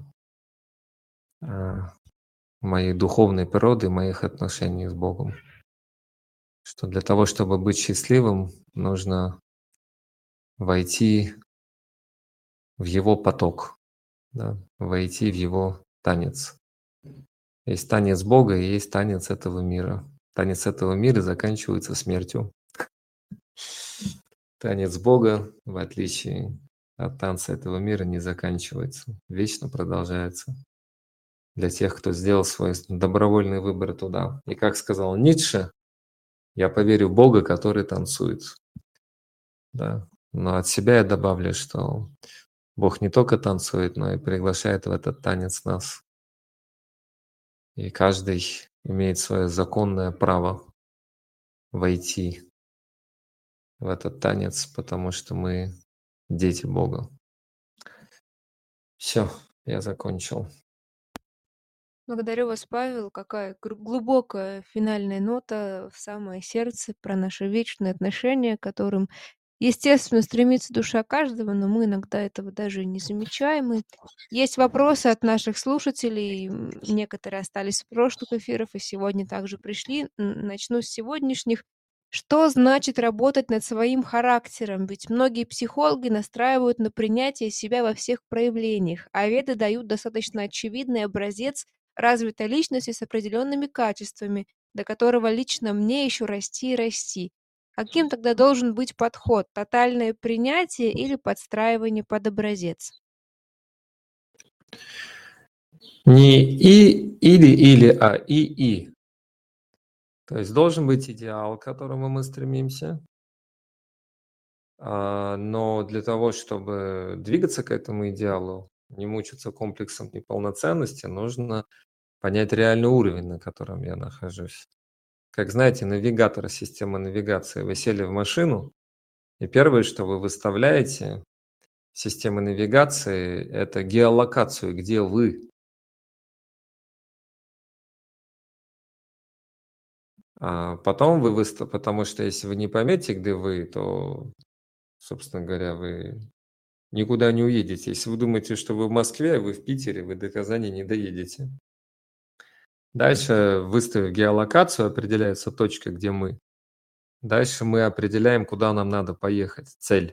моей духовной природы, моих отношений с Богом. Что для того, чтобы быть счастливым, нужно войти в Его поток, да, войти в Его танец. Есть танец Бога и есть танец этого мира. Танец этого мира заканчивается смертью. Танец Бога, в отличие от танца этого мира, не заканчивается, вечно продолжается. Для тех, кто сделал свой добровольный выбор туда. И как сказал Ницше, я поверю в Бога, который танцует. Да. Но от себя я добавлю, что Бог не только танцует, но и приглашает в этот танец нас. И каждый имеет свое законное право войти в этот танец, потому что мы дети Бога. Все, я закончил. Благодарю вас, Павел. Какая глубокая финальная нота в самое сердце про наши вечные отношения, к которым, естественно, стремится душа каждого, но мы иногда этого даже не замечаем. И есть вопросы от наших слушателей. Некоторые остались с прошлых эфиров и сегодня также пришли. Начну с сегодняшних. Что значит работать над своим характером? Ведь многие психологи настраивают на принятие себя во всех проявлениях, а веды дают достаточно очевидный образец развитой личности с определенными качествами, до которого лично мне еще расти и расти. Каким тогда должен быть подход? Тотальное принятие или подстраивание под образец? Не или, а и. То есть должен быть идеал, к которому мы стремимся, но для того, чтобы двигаться к этому идеалу, не мучиться комплексом неполноценности, нужно понять реальный уровень, на котором я нахожусь. Как знаете, навигатор, система навигации. Вы сели в машину, и первое, что вы выставляете в системе навигации, это геолокацию, где вы. А потом потому что если вы не поймете, где вы, то, собственно говоря, вы никуда не уедете. Если вы думаете, что вы в Москве, а вы в Питере, вы до Казани не доедете. Дальше, выставив геолокацию, определяется точка, где мы. Дальше мы определяем, куда нам надо поехать, цель,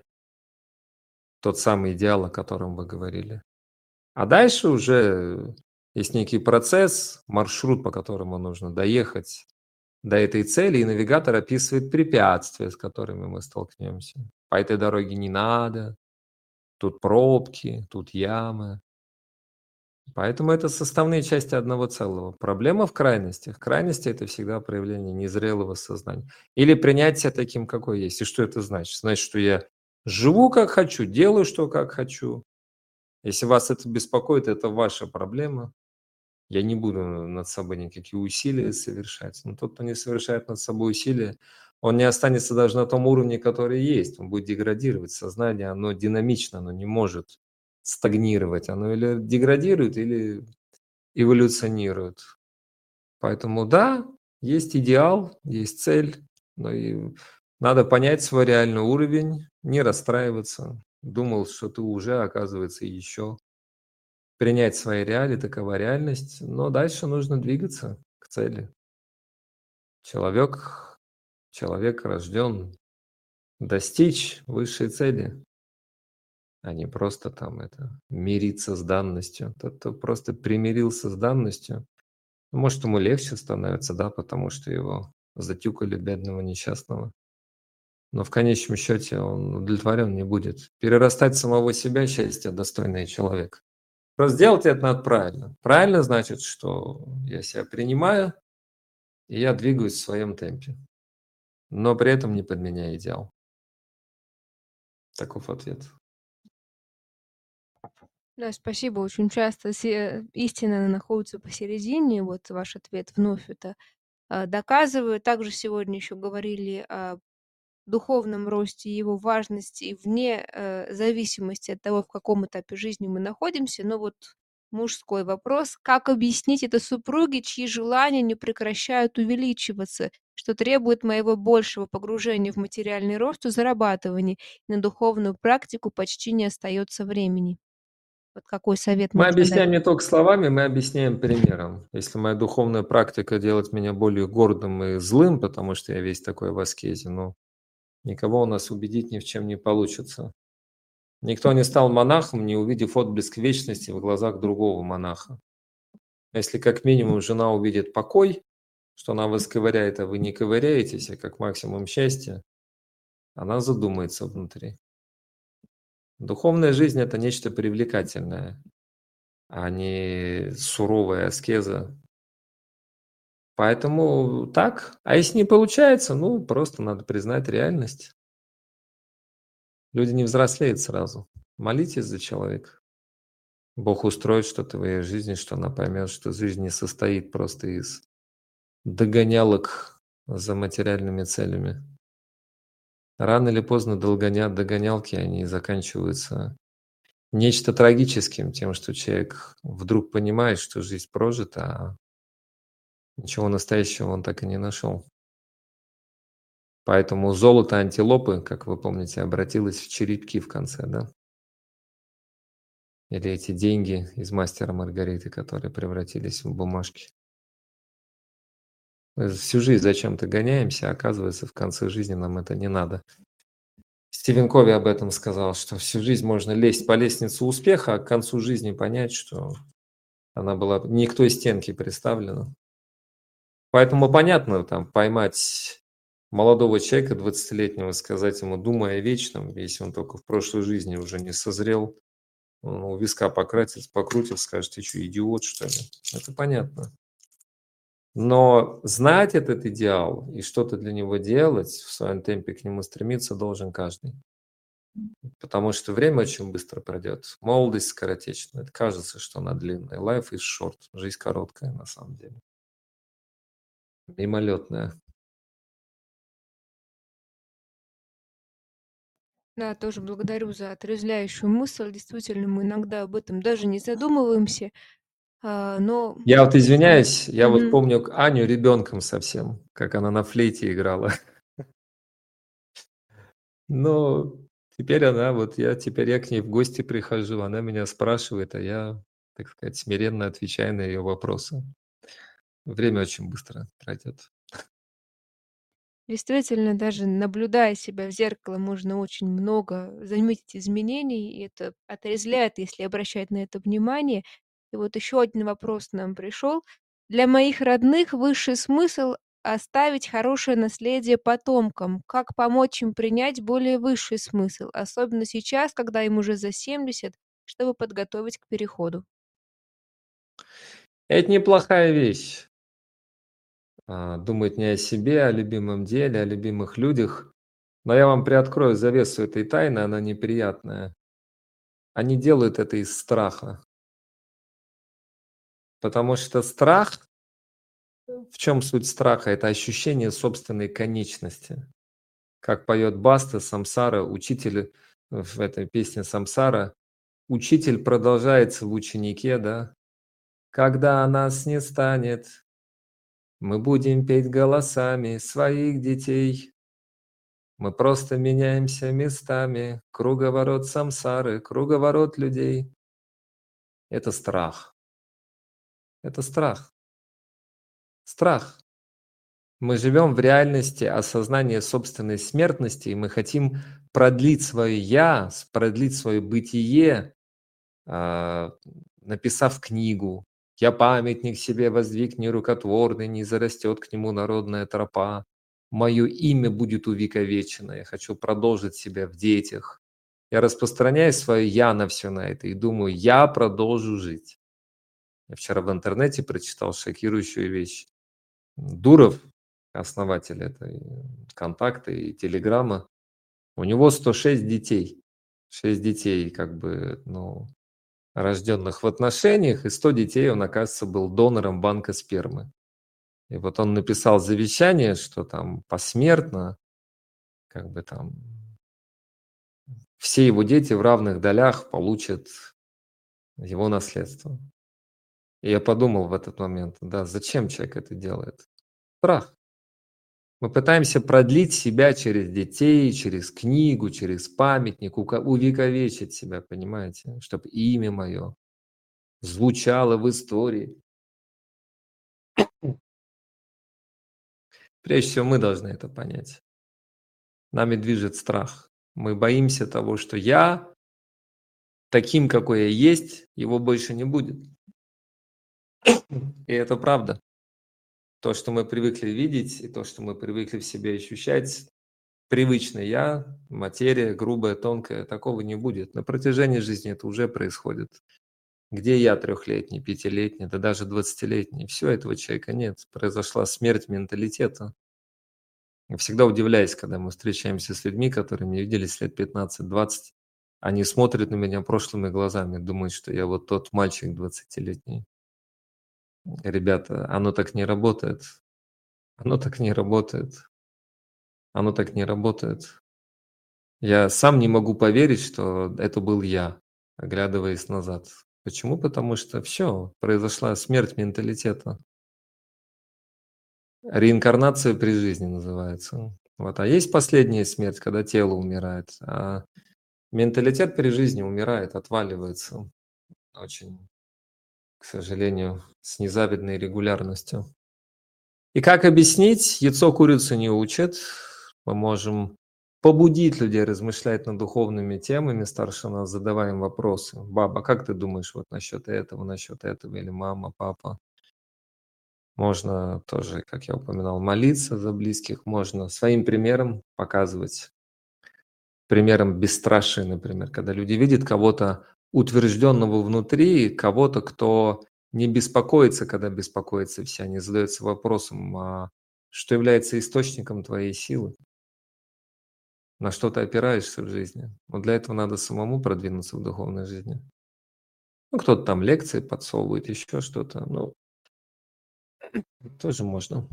тот самый идеал, о котором вы говорили. А дальше уже есть некий процесс, маршрут, по которому нужно доехать до этой цели, и навигатор описывает препятствия, с которыми мы столкнемся. По этой дороге не надо, тут пробки, тут ямы. Поэтому это составные части одного целого. Проблема в крайностях. Крайности – это всегда проявление незрелого сознания. Или принятие таким, какой есть. И что это значит? Значит, что я живу как хочу, делаю что как хочу. Если вас это беспокоит, это ваша проблема. Я не буду над собой никакие усилия совершать. Но тот, кто не совершает над собой усилия, он не останется даже на том уровне, который есть. Он будет деградировать. Сознание, оно динамично, оно не может стагнировать. Оно или деградирует, или эволюционирует. Поэтому да, есть идеал, есть цель, но и надо понять свой реальный уровень, не расстраиваться. Думал, что ты уже, оказывается, еще. Принять свои реалии, такова реальность, но дальше нужно двигаться к цели. Человек, человек рожден достичь высшей цели, а не просто там мириться с данностью. Тот, кто просто примирился с данностью, может, ему легче становится, да, потому что его затюкали, бедного несчастного. Но в конечном счете он удовлетворен не будет. Перерастать самого себя – счастье, достойный человек. Просто сделать это надо правильно. Правильно значит, что я себя принимаю, и я двигаюсь в своем темпе, но при этом не подменяя идеал. Таков ответ. Да, спасибо. Очень часто истина она находится посередине. Вот ваш ответ вновь это доказывает. Также сегодня еще говорили о духовном росте, его важности вне зависимости от того, в каком этапе жизни мы находимся. Но вот мужской вопрос: как объяснить это супруге, чьи желания не прекращают увеличиваться, что требует моего большего погружения в материальный рост и зарабатывание, на духовную практику почти не остается времени? Вот какой совет Мы можно дать? объясняем не только словами, мы объясняем примером. Если моя духовная практика делает меня более гордым и злым, потому что я весь такой в аскезе, ну, никого у нас убедить ни в чем не получится. Никто не стал монахом, не увидев отблеск вечности в глазах другого монаха. Если как минимум жена увидит покой, что она вас ковыряет, а вы не ковыряетесь, а как максимум счастье, она задумается внутри. Духовная жизнь – это нечто привлекательное, а не суровая аскеза. Поэтому так. А если не получается, ну, просто надо признать реальность. Люди не взрослеют сразу. Молитесь за человека. Бог устроит что-то в ее жизни, что она поймет, что жизнь не состоит просто из догонялок за материальными целями. Рано или поздно догонялки, они заканчиваются нечто трагическим, тем, что человек вдруг понимает, что жизнь прожита, а ничего настоящего он так и не нашел. Поэтому золото антилопы, как вы помните, обратилось в черепки в конце, да? Или эти деньги из «Мастера Маргариты», которые превратились в бумажки. Мы всю жизнь зачем-то гоняемся, а оказывается, в конце жизни нам это не надо. Стивен Кови об этом сказал, что всю жизнь можно лезть по лестнице успеха, а к концу жизни понять, что она была не к той стенке приставлена. Поэтому понятно, там, поймать молодого человека, 20-летнего, сказать ему, думай о вечном, если он только в прошлой жизни уже не созрел, он у виска покрутит, скажет, ты что, идиот, что ли? Это понятно. Но знать этот идеал и что-то для него делать, в своем темпе к нему стремиться должен каждый. Потому что время очень быстро пройдет. Молодость скоротечна. Это кажется, что она длинная. Life is short. Жизнь короткая на самом деле. Мимолетная. Да, тоже благодарю за отрезвляющую мысль. Действительно, мы иногда об этом даже не задумываемся. Но Я вот Мгм. извиняюсь, я вот Мгм. помню Аню ребенком совсем, как она на флейте играла. Но теперь я к ней в гости прихожу, она меня спрашивает, а я, так сказать, смиренно отвечаю на ее вопросы. Время очень быстро тратит. Действительно, даже наблюдая себя в зеркало, можно очень много заметить изменений, и это отрезвляет, если обращать на это внимание. И вот еще один вопрос нам пришел. Для моих родных высший смысл — оставить хорошее наследие потомкам. Как помочь им принять более высший смысл, особенно сейчас, когда им уже за 70, чтобы подготовить к переходу? Это неплохая вещь. Думать не о себе, а о любимом деле, о любимых людях. Но я вам приоткрою завесу этой тайны, она неприятная. Они делают это из страха. Потому что страх, в чем суть страха? Это ощущение собственной конечности. Как поет Баста, Самсара, учитель в этой песне Самсара, учитель продолжается в ученике, да? Когда нас не станет, мы будем петь голосами своих детей. Мы просто меняемся местами, круговорот самсары, круговорот людей. Это страх. Это страх. Страх. Мы живем в реальности осознания собственной смертности, и мы хотим продлить свое «я», продлить свое бытие, а, написав книгу. «Я памятник себе воздвиг нерукотворный, не зарастет к нему народная тропа. Мое имя будет увековечено, я хочу продолжить себя в детях». Я распространяю свое «я» на все на это и думаю, я продолжу жить. Я вчера в интернете прочитал шокирующую вещь. Дуров, основатель этой «Контакта» и «Телеграма», у него 106 детей. 6 детей, как бы, ну, рожденных в отношениях, и 100 детей он, оказывается, был донором банка спермы. И вот он написал завещание, что там посмертно, как бы там, все его дети в равных долях получат его наследство. И я подумал в этот момент, да, зачем человек это делает? Страх. Мы пытаемся продлить себя через детей, через книгу, через памятник, увековечить себя, понимаете, чтобы имя мое звучало в истории. Прежде всего, мы должны это понять. Нами движет страх. Мы боимся того, что я, таким, какой я есть, его больше не будет. И это правда. То, что мы привыкли видеть, и то, что мы привыкли в себе ощущать, привычный я, материя, грубая, тонкая, такого не будет. На протяжении жизни это уже происходит. Где я трехлетний, пятилетний, да даже 20-летний? Все, этого человека нет. Произошла смерть менталитета. Я всегда удивляюсь, когда мы встречаемся с людьми, которые не виделись лет 15-20. Они смотрят на меня прошлыми глазами, думают, что я вот тот мальчик 20-летний. Ребята, оно так не работает. Оно так не работает. Оно так не работает. Я сам не могу поверить, что это был я, оглядываясь назад. Почему? Потому что все, произошла смерть менталитета. Реинкарнация при жизни называется. Вот. А есть последняя смерть, когда тело умирает. А менталитет при жизни умирает, отваливается очень, к сожалению, с незавидной регулярностью. И как объяснить? Яйцо курицу не учит. Мы можем побудить людей размышлять над духовными темами, старше нас задавая им вопросы. Баба, как ты думаешь вот насчет этого, или мама, папа? Можно тоже, как я упоминал, молиться за близких, можно своим примером показывать, примером бесстрашия, например, когда люди видят кого-то утвержденного внутри, кого-то, кто не беспокоится, когда беспокоятся все, они задаются вопросом, что является источником твоей силы, на что ты опираешься в жизни. Вот для этого надо самому продвинуться в духовной жизни. Ну, кто-то там лекции подсовывает, еще что-то, ну, тоже можно.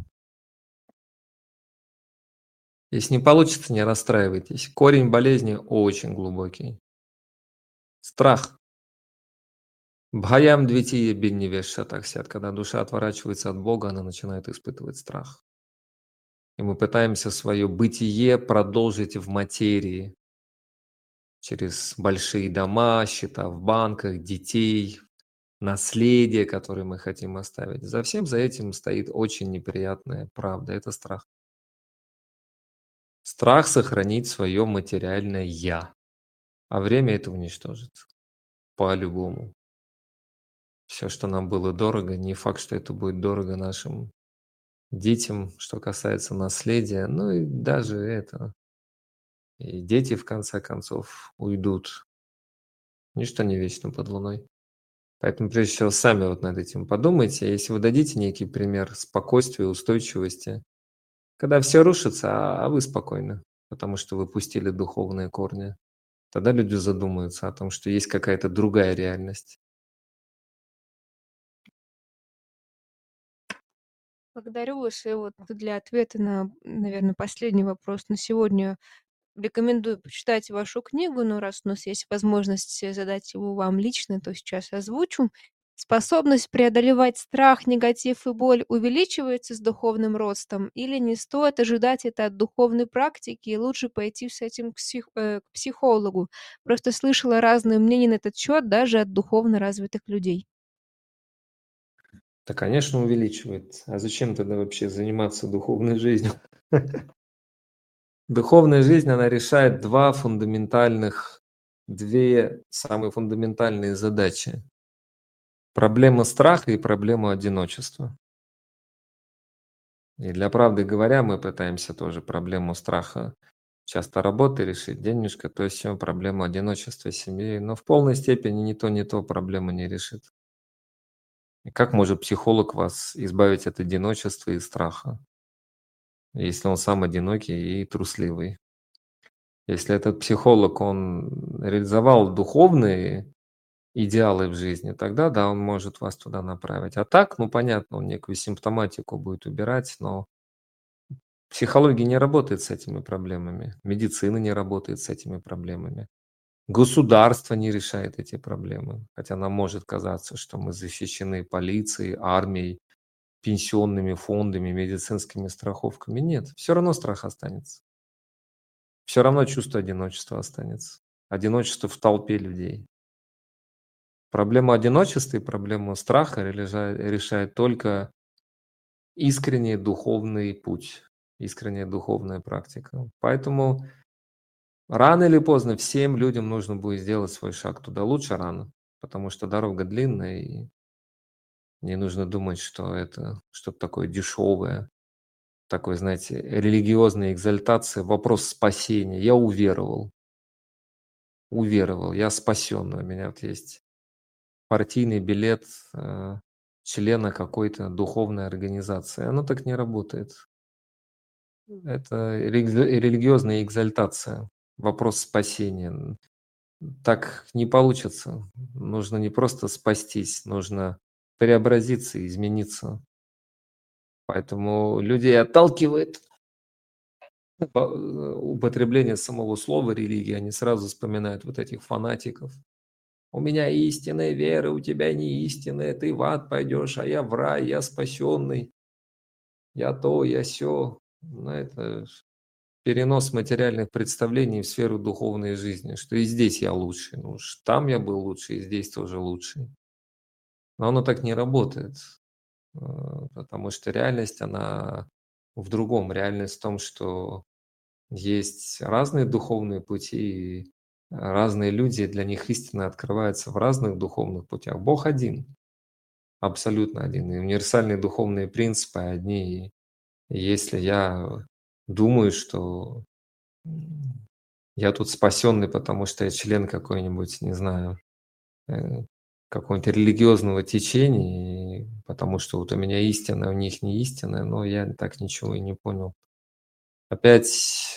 Если не получится, не расстраивайтесь. Корень болезни очень глубокий. Страх. Бхаям двития биннивеша таксят. Когда душа отворачивается от Бога, она начинает испытывать страх. И мы пытаемся свое бытие продолжить в материи через большие дома, счета в банках, детей, наследие, которое мы хотим оставить. За всем за этим стоит очень неприятная правда. Это страх. Страх сохранить свое материальное «я». А время это уничтожит. По-любому. Все, что нам было дорого, не факт, что это будет дорого нашим детям, что касается наследия. Ну и даже это. И дети, в конце концов, уйдут. Ничто не вечно под луной. Поэтому, прежде всего, сами вот над этим подумайте. Если вы дадите некий пример спокойствия, устойчивости, когда все рушится, а вы спокойны, потому что вы пустили духовные корни, тогда люди задумаются о том, что есть какая-то другая реальность. Благодарю вас. И вот для ответа на, наверное, последний вопрос на сегодня рекомендую почитать вашу книгу, но раз у нас есть возможность задать его вам лично, то сейчас озвучу. Способность преодолевать страх, негатив и боль увеличивается с духовным ростом или не стоит ожидать это от духовной практики и лучше пойти с этим к психологу? Просто слышала разные мнения на этот счет даже от духовно развитых людей. Да, конечно, увеличивает. А зачем тогда вообще заниматься духовной жизнью? Духовная жизнь, она решает две самые фундаментальные задачи. Проблема страха и проблему одиночества. И для правды говоря, мы пытаемся тоже проблему страха часто работы решить, денежка, то есть всё, проблему одиночества семьи, но в полной степени ни то проблему не решит. И как может психолог вас избавить от одиночества и страха, если он сам одинокий и трусливый? Если этот психолог, он реализовал духовные идеалы в жизни, тогда да, он может вас туда направить. А так, ну понятно, он некую симптоматику будет убирать, но психология не работает с этими проблемами, медицина не работает с этими проблемами, государство не решает эти проблемы. Хотя нам может казаться, что мы защищены полицией, армией, пенсионными фондами, медицинскими страховками. Нет, все равно страх останется. Все равно чувство одиночества останется. Одиночество в толпе людей. Проблему одиночества и проблему страха решает только искренний духовный путь, искренняя духовная практика. Поэтому рано или поздно всем людям нужно будет сделать свой шаг туда. Лучше рано, потому что дорога длинная, и не нужно думать, что это что-то такое дешевое, такой, знаете, религиозная экзальтация, вопрос спасения. Я уверовал, я спасен. У меня вот есть партийный билет члена какой-то духовной организации. Оно так не работает. Это религиозная экзальтация, вопрос спасения. Так не получится. Нужно не просто спастись, нужно преобразиться, измениться. Поэтому людей отталкивает употребление самого слова религия. Они сразу вспоминают вот этих фанатиков. У меня истинная вера, у тебя не истинная, ты в ад пойдешь, а я в рай, я спасенный, я то, я сё. Ну, это перенос материальных представлений в сферу духовной жизни, что и здесь я лучший. Ну уж там я был лучший, и здесь тоже лучший. Но оно так не работает, потому что реальность, она в другом. Реальность в том, что есть разные духовные пути, и разные люди, для них истина открывается в разных духовных путях. Бог один, абсолютно один, и универсальные духовные принципы одни. И если я думаю, что я тут спасенный, потому что я член какой-нибудь, не знаю, э, какого-нибудь религиозного течения, и потому что вот у меня истина, у них не истина, но я так ничего и не понял. Опять,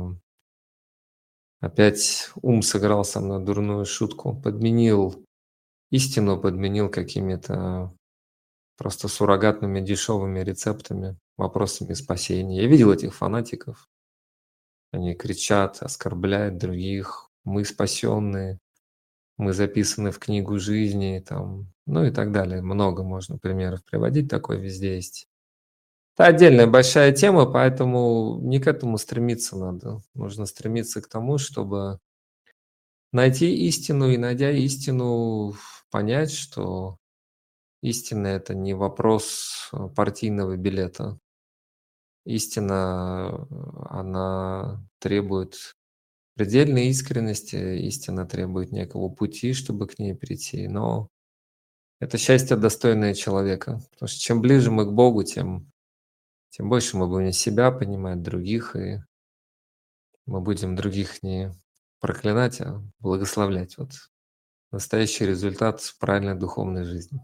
опять ум сыграл со мной дурную шутку, подменил истину, подменил какими-то просто суррогатными дешевыми рецептами, вопросами спасения. Я видел этих фанатиков, они кричат, оскорбляют других, мы спасенные. мы записаны в книгу жизни, там, ну и так далее. Много можно примеров приводить, такое везде есть. Это отдельная большая тема, поэтому не к этому стремиться надо. Нужно стремиться к тому, чтобы найти истину и, найдя истину, понять, что истина — это не вопрос партийного билета. Истина, она требует предельной искренности, истина требует некого пути, чтобы к ней прийти. Но это счастье, достойное человека. Потому что чем ближе мы к Богу, тем больше мы будем себя понимать, других, и мы будем других не проклинать, а благословлять. Вот настоящий результат правильной духовной жизни.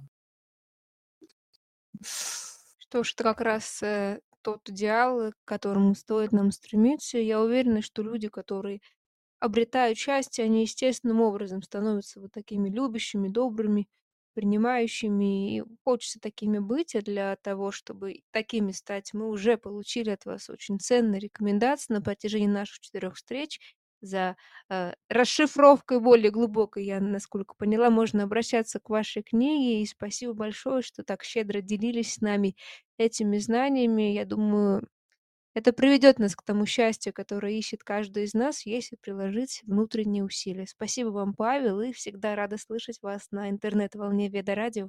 Что ж, это как раз, тот идеал, к которому стоит нам стремиться. Я уверена, что люди, которые обретают счастье, они естественным образом становятся вот такими любящими, добрыми, принимающими. И хочется такими быть, а для того, чтобы такими стать, мы уже получили от вас очень ценные рекомендации на протяжении наших 4 встреч. За расшифровкой более глубокой, я, насколько поняла, можно обращаться к вашей книге. И спасибо большое, что так щедро делились с нами этими знаниями. Я думаю, это приведет нас к тому счастью, которое ищет каждый из нас, если приложить внутренние усилия. Спасибо вам, Павел, и всегда рада слышать вас на интернет-волне Веда-Радио.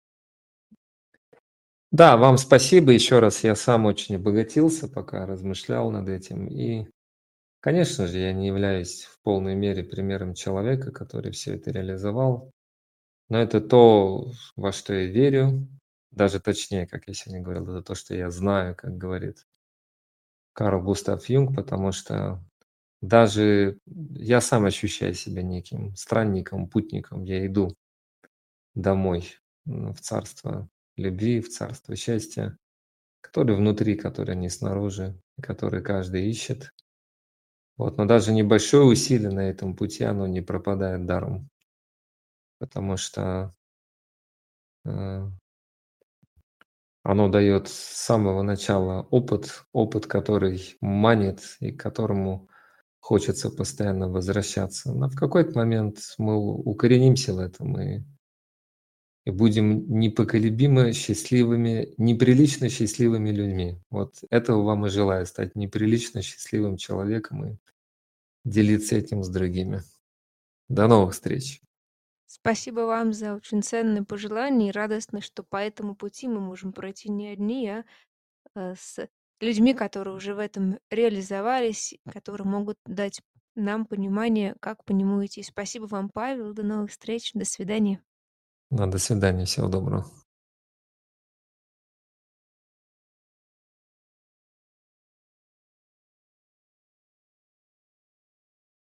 Да, вам спасибо еще раз. Я сам очень обогатился, пока размышлял над этим. И, конечно же, я не являюсь в полной мере примером человека, который все это реализовал. Но это то, во что я верю. Даже точнее, как я сегодня говорил, это то, что я знаю, как говорит Карл Густав Юнг, потому что даже я сам ощущаю себя неким странником, путником. Я иду домой, в царство любви, в царство счастья, которое внутри, которое не снаружи, которое каждый ищет. Вот, но даже небольшое усилие на этом пути, оно не пропадает даром, потому что э, оно дает с самого начала опыт, который манит и к которому хочется постоянно возвращаться. Но в какой-то момент мы укоренимся в этом и будем непоколебимо счастливыми, неприлично счастливыми людьми. Вот этого вам и желаю, стать неприлично счастливым человеком и делиться этим с другими. До новых встреч! Спасибо вам за очень ценные пожелания и радостно, что по этому пути мы можем пройти не одни, а с людьми, которые уже в этом реализовались, которые могут дать нам понимание, как по нему идти. Спасибо вам, Павел. До новых встреч. До свидания. До свидания, всего доброго.